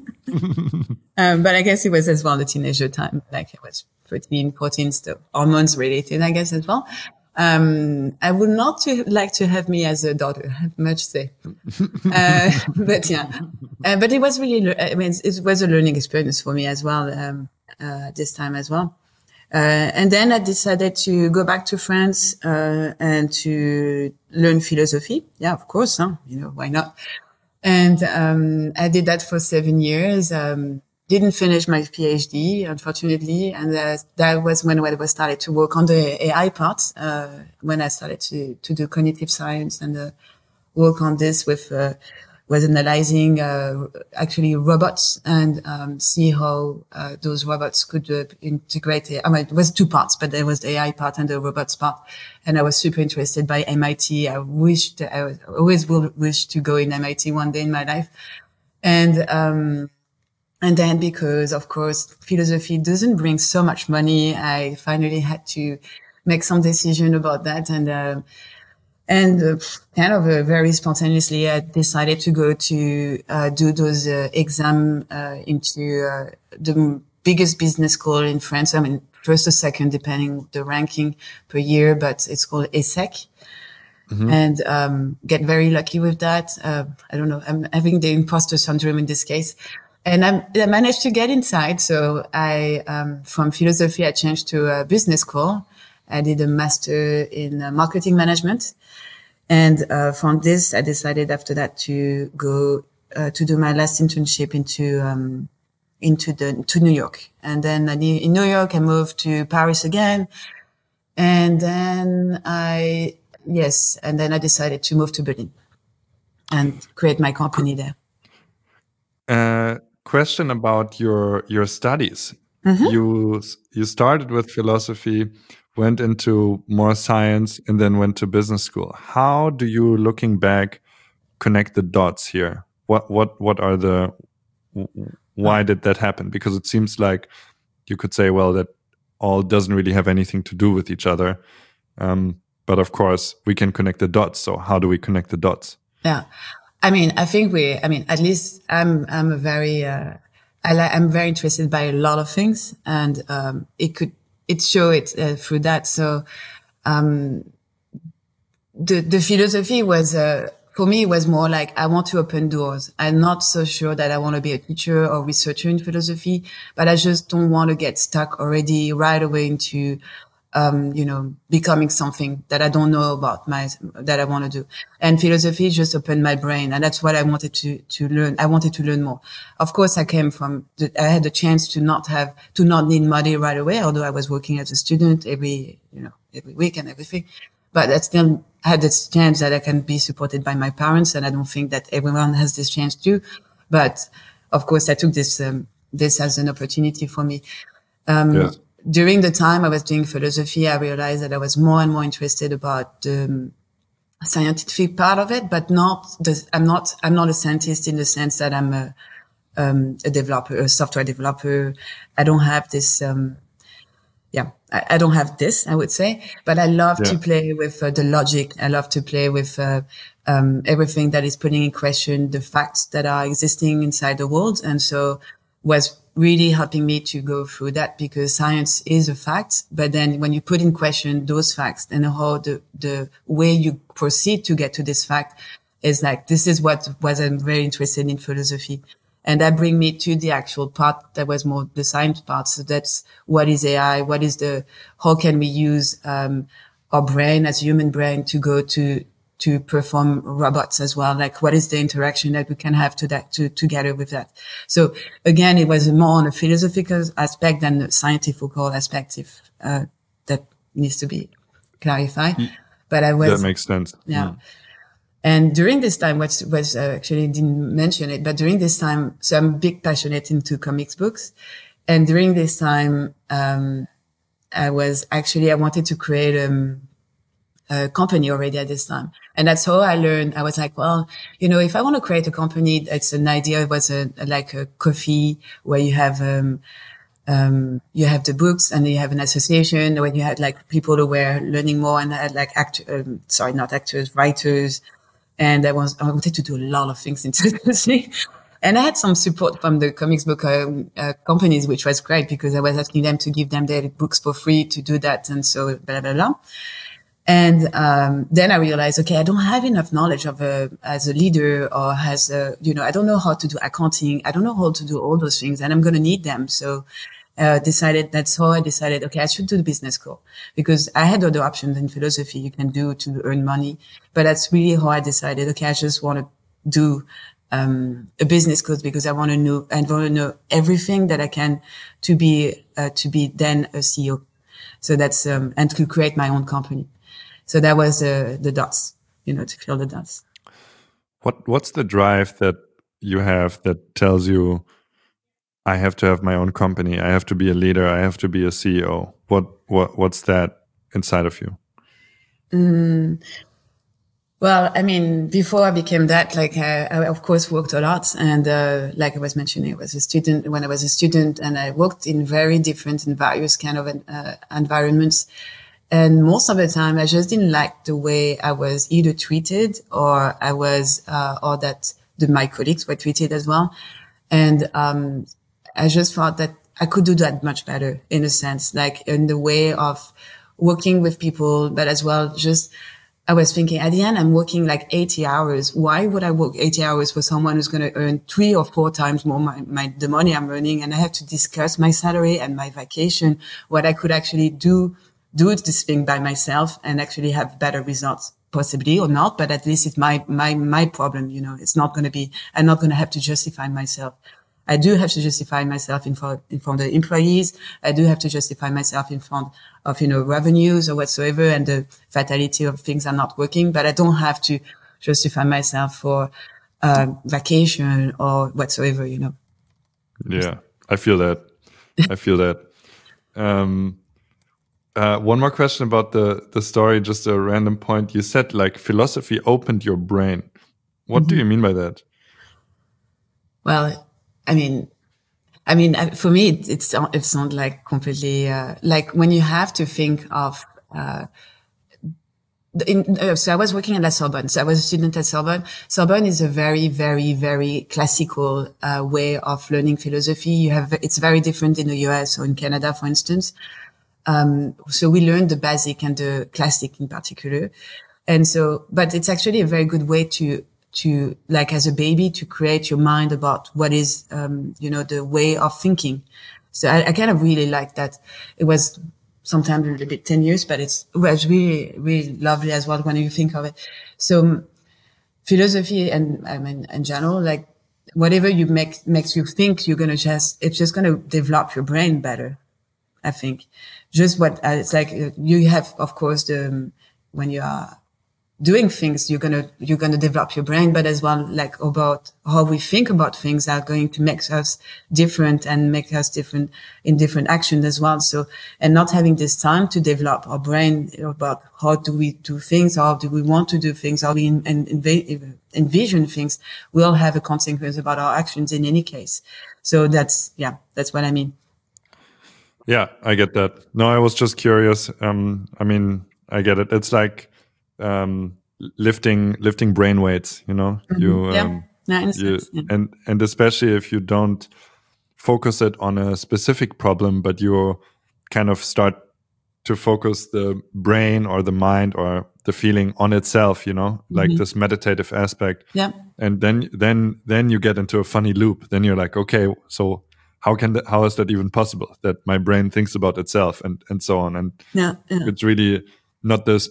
um, but I guess it was as well the teenager time. Like I was thirteen, fourteen, still hormones related, I guess, as well. Um, I would not to like to have me as a daughter, I have much to say. uh, but yeah, uh, but it was really, I mean, it was a learning experience for me as well, um, uh, this time as well. Uh, and then I decided to go back to France, uh, and to learn philosophy. Yeah, of course, huh? You know, why not? And, um, I did that for seven years, um, didn't finish my PhD, unfortunately. And uh, that was when I was started to work on the A I part, uh, when I started to, to do cognitive science and, uh, work on this with, uh, was analyzing, uh, actually robots and, um, see how, uh, those robots could uh, integrate. I mean, it was two parts, but there was the A I part and the robots part. And I was super interested by M I T. I wished, I always will wish to go in M I T one day in my life. And, um, and then because of course philosophy doesn't bring so much money, I finally had to make some decision about that. And, uh, And uh, kind of uh, very spontaneously, I decided to go to uh, do those uh, exam uh, into uh, the biggest business school in France. I mean, first or second, depending the ranking per year, but it's called ESSEC. mm-hmm. and um, get very lucky with that. Uh, I don't know. I'm having the imposter syndrome in this case. And I'm, I managed to get inside. So I, um, from philosophy, I changed to a business school. I did a master in uh, marketing management. And uh, from this, I decided after that to go uh, to do my last internship into um, into the to New York. And then in New York, I moved to Paris again. And then I, yes, and then I decided to move to Berlin and create my company there. Uh, question about your your studies. Mm-hmm. You you started with philosophy, went into more science, and then went to business school. How do you, looking back, connect the dots here? What what what are the why did that happen? Because it seems like you could say, well, that all doesn't really have anything to do with each other. Um, but of course, we can connect the dots. So how do we connect the dots? Yeah. I mean, I think we, I mean, at least I'm, I'm a very, uh, I like, I'm very interested by a lot of things, and, um, it could, it show it uh, through that. So, um, the, the philosophy was, uh, for me, it was more like, I want to open doors. I'm not so sure that I want to be a teacher or researcher in philosophy, but I just don't want to get stuck already right away into, um, you know, becoming something that I don't know about my, that I want to do. And philosophy just opened my brain. And that's what I wanted to, to learn. I wanted to learn more. Of course, I came from, the, I had the chance to not have, to not need money right away, although I was working as a student every, you know, every week and everything. But I still had this chance that I can be supported by my parents. And I don't think that everyone has this chance too. But of course, I took this, um, this as an opportunity for me. Um, yes. During the time I was doing philosophy, I realized that I was more and more interested about the um, scientific part of it, but not the, I'm not, I'm not a scientist in the sense that I'm a, um, a developer, a software developer. I don't have this, um, yeah, I, I don't have this, I would say, but I love yeah. to play with uh, the logic. I love to play with, uh, um, everything that is putting in question the facts that are existing inside the world. And so was really helping me to go through that, because science is a fact. But then when you put in question those facts and how the, the way you proceed to get to this fact is like, this is what was I'm very interested in philosophy. And that bring me to the actual part that was more the science part. So that's what is A I? What is the, how can we use, um, our brain as human brain to go to, to perform robots as well? Like, what is the interaction that we can have to that, to, together with that? So again, it was more on a philosophical aspect than a scientific aspect, if, uh, that needs to be clarified. But I was. That makes sense. Yeah. Mm. And during this time, what was, uh, actually didn't mention it, but during this time, so I'm big passionate into comics books. And during this time, um, I was actually, I wanted to create, um, a company already at this time. And that's how I learned. I was like, well, you know, if I want to create a company, it's an idea. It was a, like a coffee where you have, um, um, you have the books and you have an association where you had like people who were learning more and had like act, um, sorry, not actors, writers. And I was, I wanted to do a lot of things into this. And I had some support from the comics book um, uh, companies, which was great because I was asking them to give them their books for free to do that. And so blah, blah, blah. And, um, then I realized, okay, I don't have enough knowledge of, a as a leader or as a, you know, I don't know how to do accounting. I don't know how to do all those things and I'm going to need them. So, uh, decided, that's how I decided, okay, I should do the business school because I had other options in philosophy you can do to earn money. But that's really how I decided, okay, I just want to do, um, a business school because I want to know, I want to know everything that I can to be, uh, to be then a C E O. So that's, um, and to create my own company. So that was uh, the dots, you know, to fill the dots. What What's the drive that you have that tells you, I have to have my own company, I have to be a leader, I have to be a C E O? What what What's that inside of you? Mm, well, I mean, before I became that, like I, I of course worked a lot, and uh, like I was mentioning, I was a student when I was a student, and I worked in very different and various kind of uh, environments. And most of the time, I just didn't like the way I was either treated or I was, uh, or that the, my colleagues were treated as well. And, um, I just thought that I could do that much better in a sense, like in the way of working with people, but as well, just I was thinking at the end, I'm working like eighty hours. Why would I work eighty hours for someone who's going to earn three or four times more my, my, the money I'm earning? And I have to discuss my salary and my vacation, what I could actually do, do this thing by myself and actually have better results, possibly or not. But at least it's my, my, my problem. You know, it's not going to be, I'm not going to have to justify myself. I do have to justify myself in front, in front of the employees. I do have to justify myself in front of, you know, revenues or whatsoever and the fatality of things are not working, but I don't have to justify myself for, uh, vacation or whatsoever, you know. Yeah, I feel that. I feel that. Um, uh, one more question about the, the story, just a random point. You said like philosophy opened your brain. What mm-hmm. do you mean by that? Well, I mean, I mean, for me, it, it's, it's not like completely, uh, like when you have to think of, uh, in, uh, so I was working at La Sorbonne. So I was a student at Sorbonne. Sorbonne is a very, very, very classical, uh, way of learning philosophy. You have, it's very different in the U S or in Canada, for instance. Um, so we learned the basic and the classic in particular. And so, but it's actually a very good way to, to like as a baby to create your mind about what is, um, you know, the way of thinking. So I, I kind of really like that. It was sometimes a little bit tenuous, but it's, it was really, really lovely as well when you think of it. So um, philosophy and I mean, in general, like whatever you make, makes you think, you're going to just, it's just going to develop your brain better. I think just what uh, it's like, uh, you have, of course, the, um, when you are doing things, you're going to, you're going to develop your brain, but as well, like about how we think about things are going to make us different and make us different in different actions as well. So, and not having this time to develop our brain about how do we do things, how do we want to do things, how we in, in, in, envision things will have a consequence about our actions in any case. So that's, yeah, that's what I mean. Yeah, I get that. No, I was just curious. Um, I mean, I get it. It's like, um lifting lifting brain weights, you know. Mm-hmm. you yeah. um no, you, yeah. and and especially if you don't focus it on a specific problem, but you kind of start to focus the brain or the mind or the feeling on itself, you know, like mm-hmm. this meditative aspect. Yeah. And then then then you get into a funny loop. Then you're like, okay, so how can that, how is that even possible that my brain thinks about itself and and so on. And yeah, yeah. it's really not this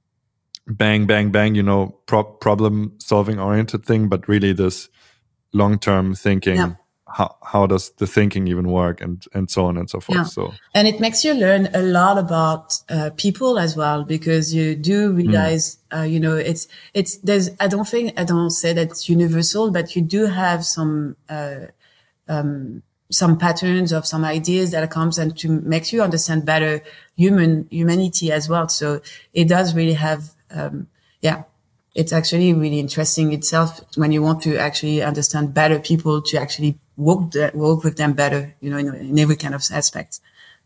bang, bang, bang, you know, pro- problem solving oriented thing, but really this long-term thinking, yeah. how, how does the thinking even work and, and so on and so forth. Yeah. So, and it makes you learn a lot about, uh, people as well, because you do realize, mm. uh, you know, it's, it's, there's, I don't think, I don't say that's universal, but you do have some, uh, um, some patterns of some ideas that comes and to make you understand better human humanity as well. So it does really have, um, yeah, it's actually really interesting itself when you want to actually understand better people to actually work, the, work with them better, you know, in, in every kind of aspect.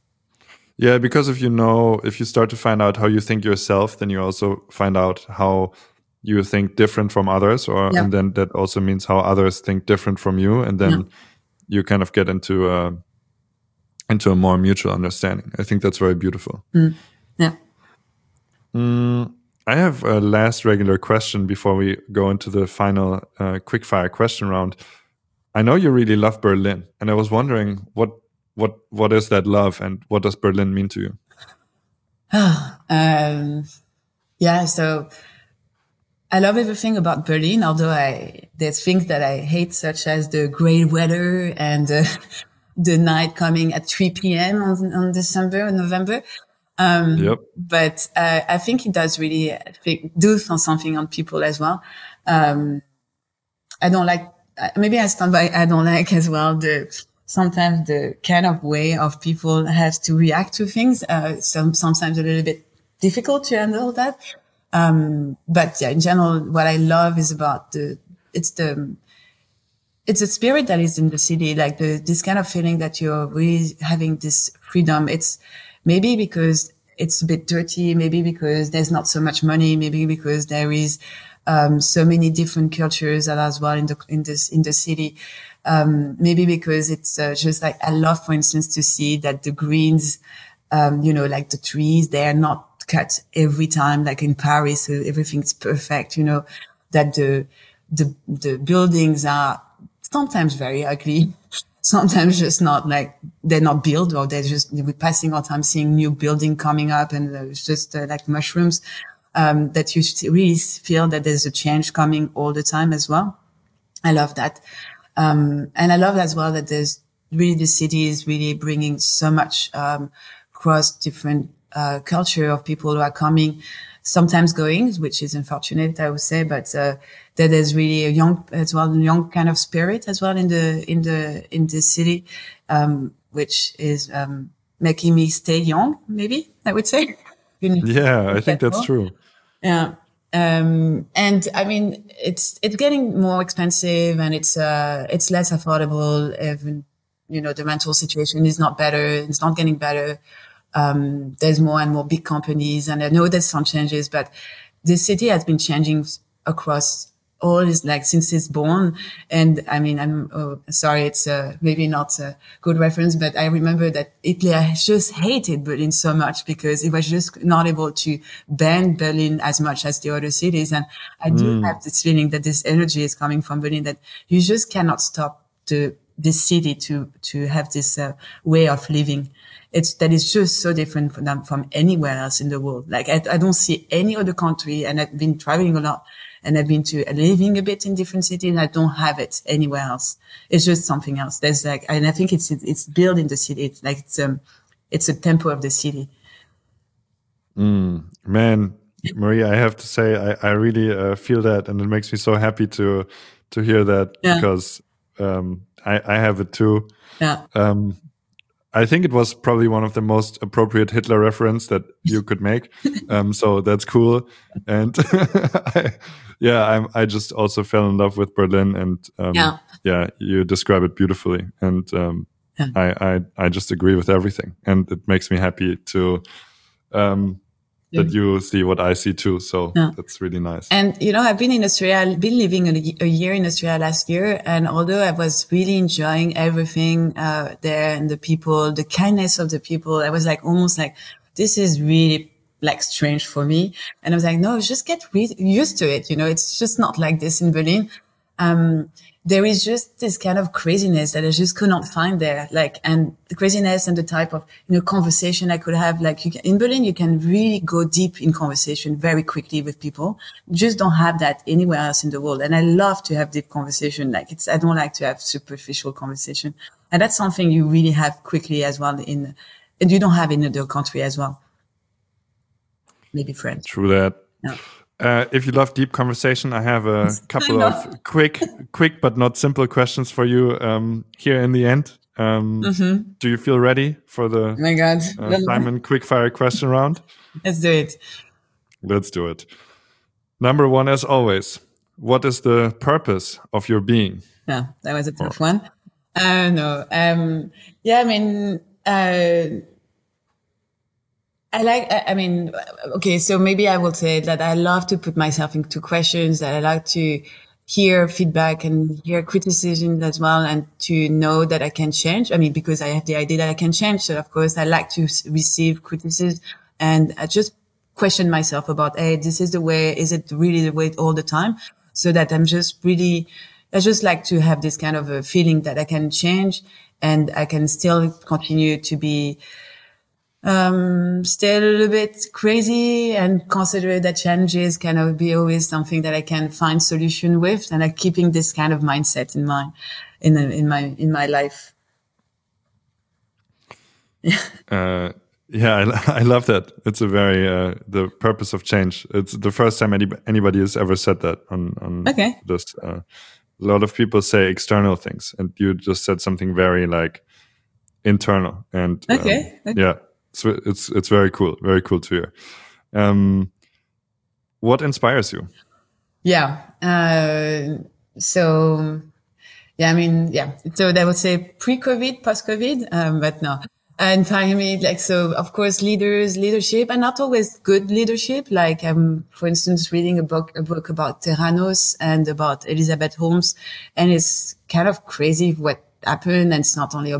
Yeah, because if you know, if you start to find out how you think yourself, then you also find out how you think different from others, or yeah. and then that also means how others think different from you, and then yeah. you kind of get into a into a more mutual understanding. I think that's very beautiful. Mm. Yeah. Mm, I have a last regular question before we go into the final uh, quickfire question round. I know you really love Berlin, and I was wondering what what what is that love, and what does Berlin mean to you? um, yeah, so I love everything about Berlin, although I there's things that I hate, such as the gray weather and uh, the night coming at three p.m. on, on December and November. Um, yep. But uh, I think it does really think, do something on people as well. Um, I don't like, maybe I stand by, I don't like as well the, sometimes the kind of way of people has to react to things. Uh, some, sometimes a little bit difficult to handle that. Um, but yeah, in general, what I love is about the, it's the, it's a spirit that is in the city, like the, this kind of feeling that you're really having this freedom. It's maybe because it's a bit dirty, maybe because there's not so much money, maybe because there is, um, so many different cultures as well in the, in this, in the city. Um, maybe because it's uh, just like, I love, for instance, to see that the greens, um, you know, like the trees, they are not cut every time, like in Paris, so everything's perfect, you know, that the, the, the buildings are sometimes very ugly, sometimes just not like, they're not built, or they're just, we're passing our time seeing new building coming up, and it's just uh, like mushrooms, um, that you really feel that there's a change coming all the time as well. I love that. Um, and I love as well that there's really, the city is really bringing so much, um, cross different, uh, culture of people who are coming, sometimes going, which is unfortunate, I would say, but, uh, that there's really a young, as well, young kind of spirit as well in the, in the, in the city, um, which is, um, making me stay young, maybe, I would say. Yeah, I think that's true. Yeah. Um, and I mean, it's, it's getting more expensive, and it's, uh, it's less affordable. Even, you know, the rental situation is not better. It's not getting better. Um, there's more and more big companies, and I know there's some changes, but the city has been changing across all is like since it's born. And I mean, I'm oh, sorry, it's uh, maybe not a good reference, but I remember that Hitler just hated Berlin so much because it was just not able to ban Berlin as much as the other cities. And I do Mm. have this feeling that this energy is coming from Berlin, that you just cannot stop the this city to to have this uh, way of living. It's that is just so different from them, from anywhere else in the world. Like I, I don't see any other country, and I've been traveling a lot, and I've been to living a bit in different cities, and I don't have it anywhere else. It's just something else. There's like, and I think it's it's built in the city. It's like it's um it's a tempo of the city. Mm, man, Maria, I have to say, I, I really uh, feel that, and it makes me so happy to to hear that, Yeah. because um, I, I have it too. Yeah. Um, I think it was probably one of the most appropriate Hitler reference that you could make. Um, so that's cool. And I, yeah, I'm, I just also fell in love with Berlin, and um, Yeah. yeah, you describe it beautifully. And um, Yeah. I, I, I just agree with everything. And it makes me happy to, um, that you see what I see too. So Yeah. that's really nice. And, you know, I've been in Australia, I've been living a, a year in Australia last year. And although I was really enjoying everything, uh, there, and the people, the kindness of the people, I was like, almost like, this is really like strange for me. And I was like, no, just get re- used to it. You know, it's just not like this in Berlin. Um, there is just this kind of craziness that I just could not find there. Like, and the craziness and the type of, you know, conversation I could have. Like you can, in Berlin, you can really go deep in conversation very quickly with people. You just don't have that anywhere else in the world. And I love to have deep conversation. Like it's, I don't like to have superficial conversation. And that's something you really have quickly as well in, and you don't have in another country as well. Maybe France. True that. Yeah. Uh, if you love deep conversation, I have a couple of quick, quick but not simple questions for you um, here in the end. Um, Mm-hmm. Do you feel ready for the Oh my God. uh, Simon quickfire question round? Let's do it. Let's do it. Number one, as always, what is the purpose of your being? Yeah, that was a tough one. Uh, no. Um, yeah, I mean, uh, I like, I, I mean, okay, so maybe I will say that I love to put myself into questions, that I like to hear feedback and hear criticism as well, and to know that I can change. I mean, because I have the idea that I can change. So of course I like to receive criticism, and I just question myself about, hey, this is the way, is it really the way all the time? So that I'm just really, I just like to have this kind of a feeling that I can change, and I can still continue to be, um, stay a little bit crazy, and consider that challenges can of be always something that I can find solution with, and I'm keeping this kind of mindset in mind, in, in my, in my life. Yeah. Uh, yeah, I, I love that. It's a very, uh, the purpose of change. It's the first time any, anybody has ever said that on, on Okay. this. Uh, a lot of people say external things, and you just said something very like internal. And um, Okay. Okay. yeah, it's, it's, it's very cool. Very cool to hear. Um, what inspires you? Yeah. Uh, so, yeah, I mean, yeah. So I would say pre-COVID, post-COVID, um, but no. And finally, like, so of course, leaders, leadership, and not always good leadership. Like, um, for instance, reading a book, a book about Theranos and about Elizabeth Holmes. And it's kind of crazy what happened. And it's not only about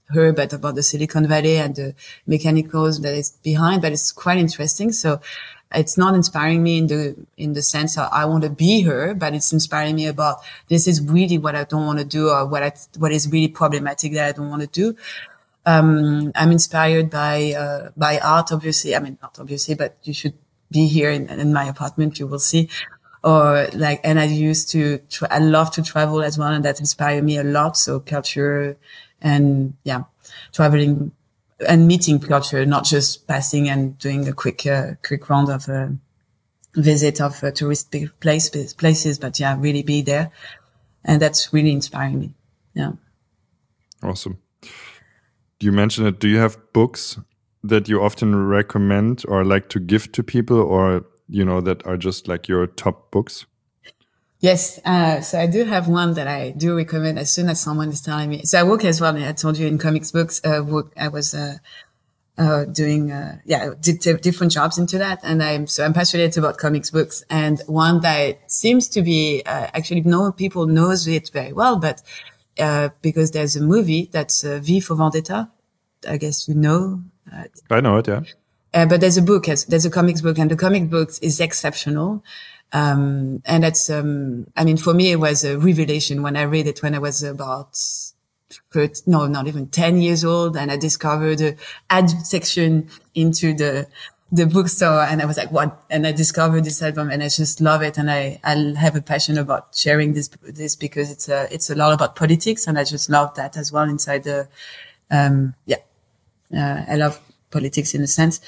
her, but about the Silicon Valley and the mechanicals that is behind, but it's quite interesting. So it's not inspiring me in the, in the sense that I want to be her, but it's inspiring me about this is really what I don't want to do, or what I, what is really problematic that I don't want to do. Um, I'm inspired by, uh, by art, obviously. I mean, not obviously, but you should be here in, in my apartment. You will see. Or like, and I used to, tra- I love to travel as well. And that inspired me a lot. So culture and yeah, traveling and meeting culture, not just passing and doing a quick, uh, quick round of a uh, visit of uh, tourist place, places, but yeah, really be there. And that's really inspiring me. Yeah. Awesome. You mentioned it. Do you have books that you often recommend or like to give to people, or, you know, that are just like your top books? Yes. Uh, so I do have one that I do recommend as soon as someone is telling me. So I work as well. I told you in comics books, uh, work, I was, uh, uh, doing, uh, yeah, did t- different jobs into that. And I'm, so I'm passionate about comics books, and one that seems to be, uh, actually no people knows it very well, but, uh, because there's a movie that's, uh, V for Vendetta. I guess you know. Uh, I know it, yeah. Uh, but there's a book, there's a comics book, and the comic book is exceptional. Um, and that's, um, I mean, for me, it was a revelation when I read it when I was about, no, not even ten years old. And I discovered the ad section into the, the bookstore, and I was like, what? And I discovered this album, and I just love it. And I, I have a passion about sharing this, this because it's a, it's a lot about politics. And I just love that as well inside the, um, yeah, uh, I love politics in a sense.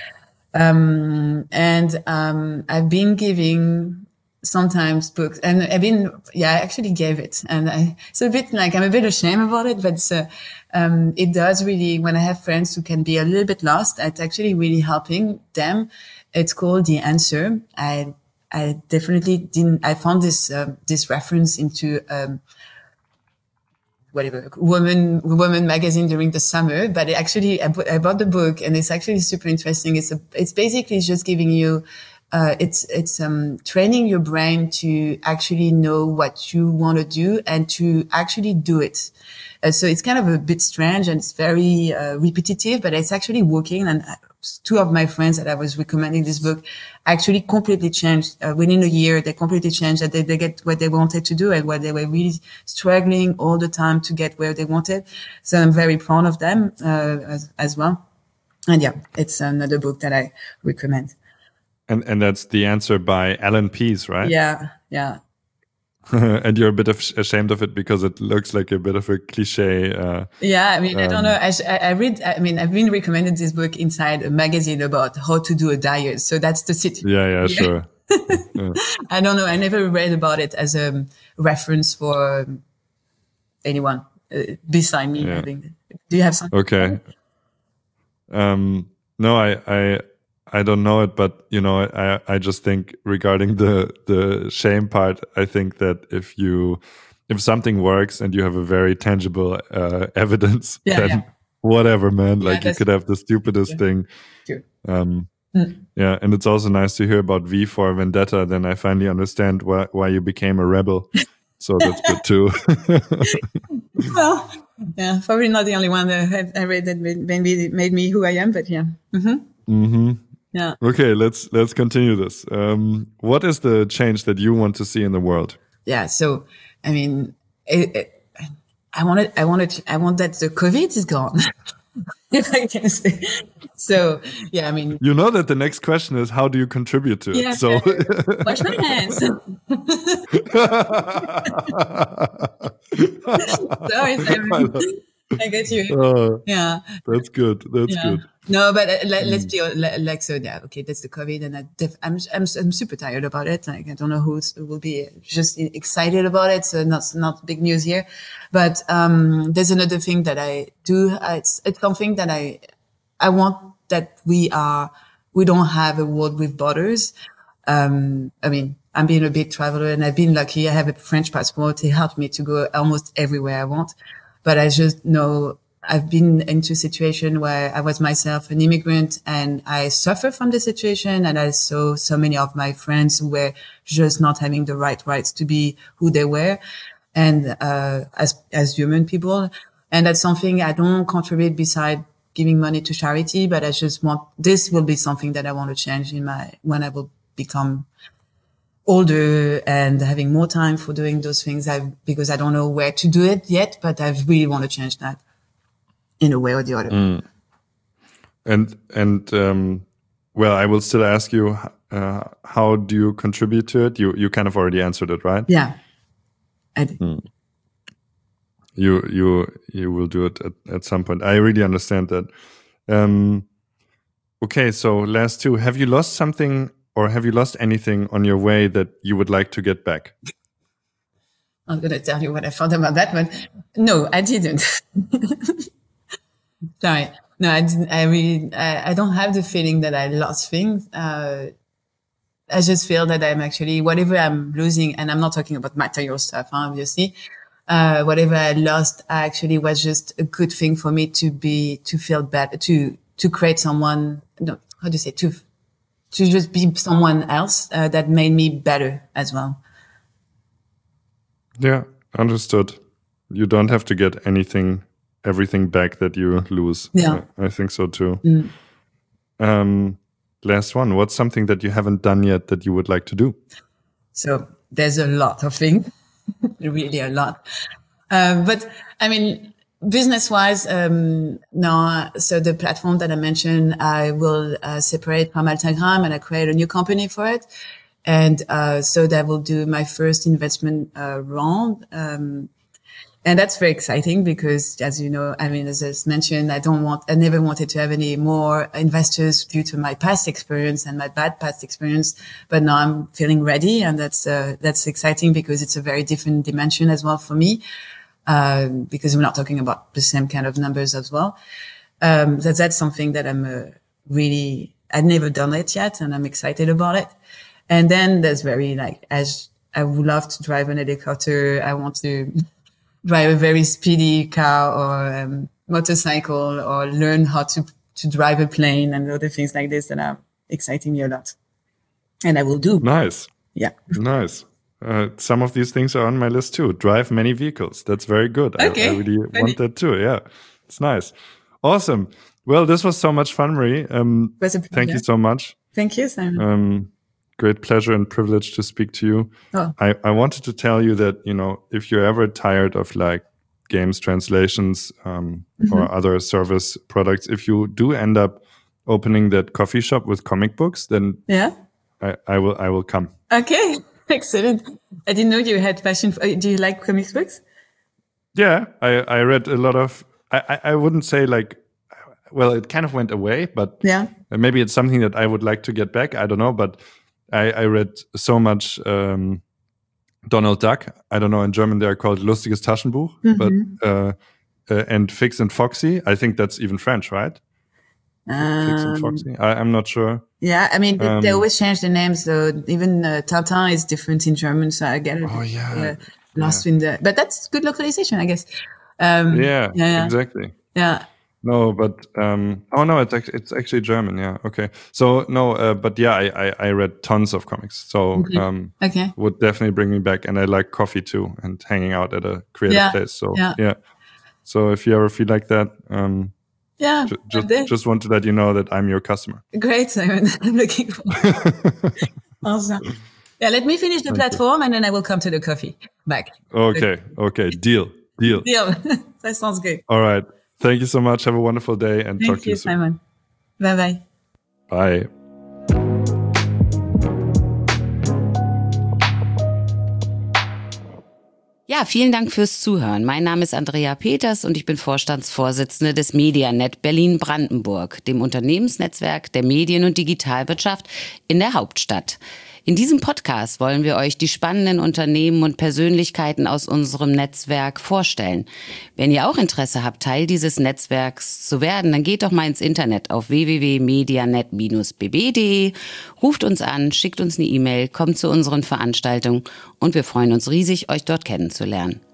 Um, and, um, I've been giving sometimes books, and I've been, yeah, I actually gave it, and I, it's a bit like, I'm a bit ashamed about it, but, uh, um, it does really, when I have friends who can be a little bit lost, it's actually really helping them. It's called The Answer. I, I definitely didn't, I found this, uh, this reference into, um, whatever, woman, woman magazine during the summer, but it actually, I, I bought the book, and it's actually super interesting. It's a, it's basically just giving you, uh, it's, it's, um, training your brain to actually know what you want to do and to actually do it. Uh, so it's kind of a bit strange, and it's very, uh, repetitive, but it's actually working. And two of my friends that I was recommending this book actually completely changed uh, within a year. They completely changed that they, they get what they wanted to do, and what they were really struggling all the time to get where they wanted. So I'm very proud of them, uh, as, as well. And yeah, it's another book that I recommend. And, and that's The Answer by Alan Pease, right? Yeah. Yeah. And you're a bit of ashamed of it because it looks like a bit of a cliche. Uh, yeah, I mean, um, I don't know. I, I read, I mean, I've been recommended this book inside a magazine about how to do a diet. So that's the situation. Yeah, yeah, sure. Yeah. I don't know. I never read about it as a reference for anyone uh, beside me. Yeah. Having, do you have something? Okay. Um, no, I, I, I don't know it, but you know, I, I just think regarding the, the shame part, I think that if you, if something works and you have a very tangible, uh, evidence, yeah, then yeah. whatever, man, Yeah, like you could have the stupidest yeah. thing. Sure. Um, mm. yeah. And it's also nice to hear about V for Vendetta. Then I finally understand why, why you became a rebel. So that's good too. Well, yeah, probably not the only one that I read that maybe made me who I am, but yeah. Mm-hmm. Mm-hmm. Yeah. Okay, let's let's continue this. Um, what is the change that you want to see in the world? Yeah. So, I mean, it, it, I wanted, I wanted, I want that the COVID is gone. If I can say. So, yeah, I mean, you know that the next question is how do you contribute to yeah, it? So, wash my hands. Sorry, Simon. I get you. Uh, yeah, that's good. That's yeah. good. No, but uh, let, let's be like so. Yeah, okay, that's the COVID, and I def- I'm I'm I'm super tired about it. Like I don't know who will be just excited about it. So not not big news here, but um, there's another thing that I do. Uh, it's it's something that I I want that we are we don't have a world with borders. Um, I mean, I'm being a big traveler, and I've been lucky. I have a French passport. It helped me to go almost everywhere I want. But I just know I've been into a situation where I was myself an immigrant, and I suffer from the situation. And I saw so many of my friends who were just not having the right rights to be who they were, and uh, as as human people. And that's something I don't contribute beside giving money to charity, but I just want, this will be something that I want to change in my, when I will become older and having more time for doing those things. I, because I don't know where to do it yet, but I really want to change that in a way or the other. Mm. And, and, um, well, I will still ask you, uh, how do you contribute to it? You, you kind of already answered it, right? Yeah. I did. Mm. You, you, you will do it at, at some point. I really understand that. Um, okay. So last two, have you lost something or have you lost anything on your way that you would like to get back? I'm going to tell you what I thought about that one. No, I didn't. Sorry. No, I didn't. I really, I, I don't have the feeling that I lost things. Uh, I just feel that I'm actually, whatever I'm losing, and I'm not talking about material stuff, huh, obviously, uh, whatever I lost actually was just a good thing for me to be, to feel better, to, to create someone, no, how do you say, to, to just be someone else, uh, that made me better as well. Yeah, understood. You don't have to get anything, everything back that you lose. Yeah. I, I think so too. Mm. Um, last one. What's something that you haven't done yet that you would like to do? So there's a lot of things, really a lot. Uh, but I mean, business wise, um, no, so the platform that I mentioned, I will uh, separate from Altagram and I create a new company for it. And, uh, so that will do my first investment, uh, round. Um, and that's very exciting because, as you know, I mean, as I mentioned, I don't want, I never wanted to have any more investors due to my past experience and my bad past experience. But now I'm feeling ready. And that's, uh, that's exciting because it's a very different dimension as well for me. Uh, because we're not talking about the same kind of numbers as well. Um, that, that's something that I'm, uh, really, I've never done it yet and I'm excited about it. And then there's very like, as I would love to drive an helicopter. I want to drive a very speedy car or um, motorcycle or learn how to, to drive a plane and other things like this that are exciting me a lot. And I will do. Nice. Yeah. Nice. Uh, some of these things are on my list too. Drive many vehicles. That's very good. Okay. I, I really want that too. Yeah. It's nice. Awesome. Well, this was so much fun, Marie. Um, it was a thank you so much. Thank you, Simon. Um, great pleasure and privilege to speak to you. Oh. I, I wanted to tell you that, you know, if you're ever tired of like games translations um, mm-hmm. or other service products, if you do end up opening that coffee shop with comic books, then yeah, I, I will I will come. Okay, excellent. I didn't know you had passion for, do you like comic books? Yeah, I, I read a lot of, I, I wouldn't say like, well, it kind of went away, but yeah, maybe it's something that I would like to get back. I don't know, but I, I read so much um, Donald Duck. I don't know, in German they are called Lustiges Taschenbuch, mm-hmm. but uh, uh, and Fix and Foxy. I think that's even French, right? Um, Fix and Foxy. I, I'm not sure. Yeah, I mean, um, they always change the names. So even uh, Tintin is different in German, so I get it. Oh yeah, uh, lost yeah. in the. But that's good localization, I guess. Um, yeah, yeah, yeah, exactly. Yeah. No, but um, oh no, it's actually, it's actually German. Yeah, okay. So no, uh, but yeah, I, I I read tons of comics. So okay. um, okay, would definitely bring me back. And I like coffee too, and hanging out at a creative yeah. place. So yeah. yeah. So if you ever feel like that, um, yeah, ju- just just want to let you know that I'm your customer. Great, Simon. I'm looking forward. Awesome. Yeah, let me finish the Thank platform, you. And then I will come to the coffee back. Okay, okay, deal, deal, deal. That sounds good. All right. Thank you so much. Have a wonderful day and Thank talk to you, you soon. Simon. Bye bye. Bye. Ja, vielen Dank fürs Zuhören. Mein Name ist Andrea Peters und ich bin Vorstandsvorsitzende des Medianet Berlin-Brandenburg, dem Unternehmensnetzwerk der Medien- und Digitalwirtschaft in der Hauptstadt. In diesem Podcast wollen wir euch die spannenden Unternehmen und Persönlichkeiten aus unserem Netzwerk vorstellen. Wenn ihr auch Interesse habt, Teil dieses Netzwerks zu werden, dann geht doch mal ins Internet auf w w w punkt medianet bindestrich b b punkt d e, ruft uns an, schickt uns eine E-Mail, kommt zu unseren Veranstaltungen und wir freuen uns riesig, euch dort kennenzulernen.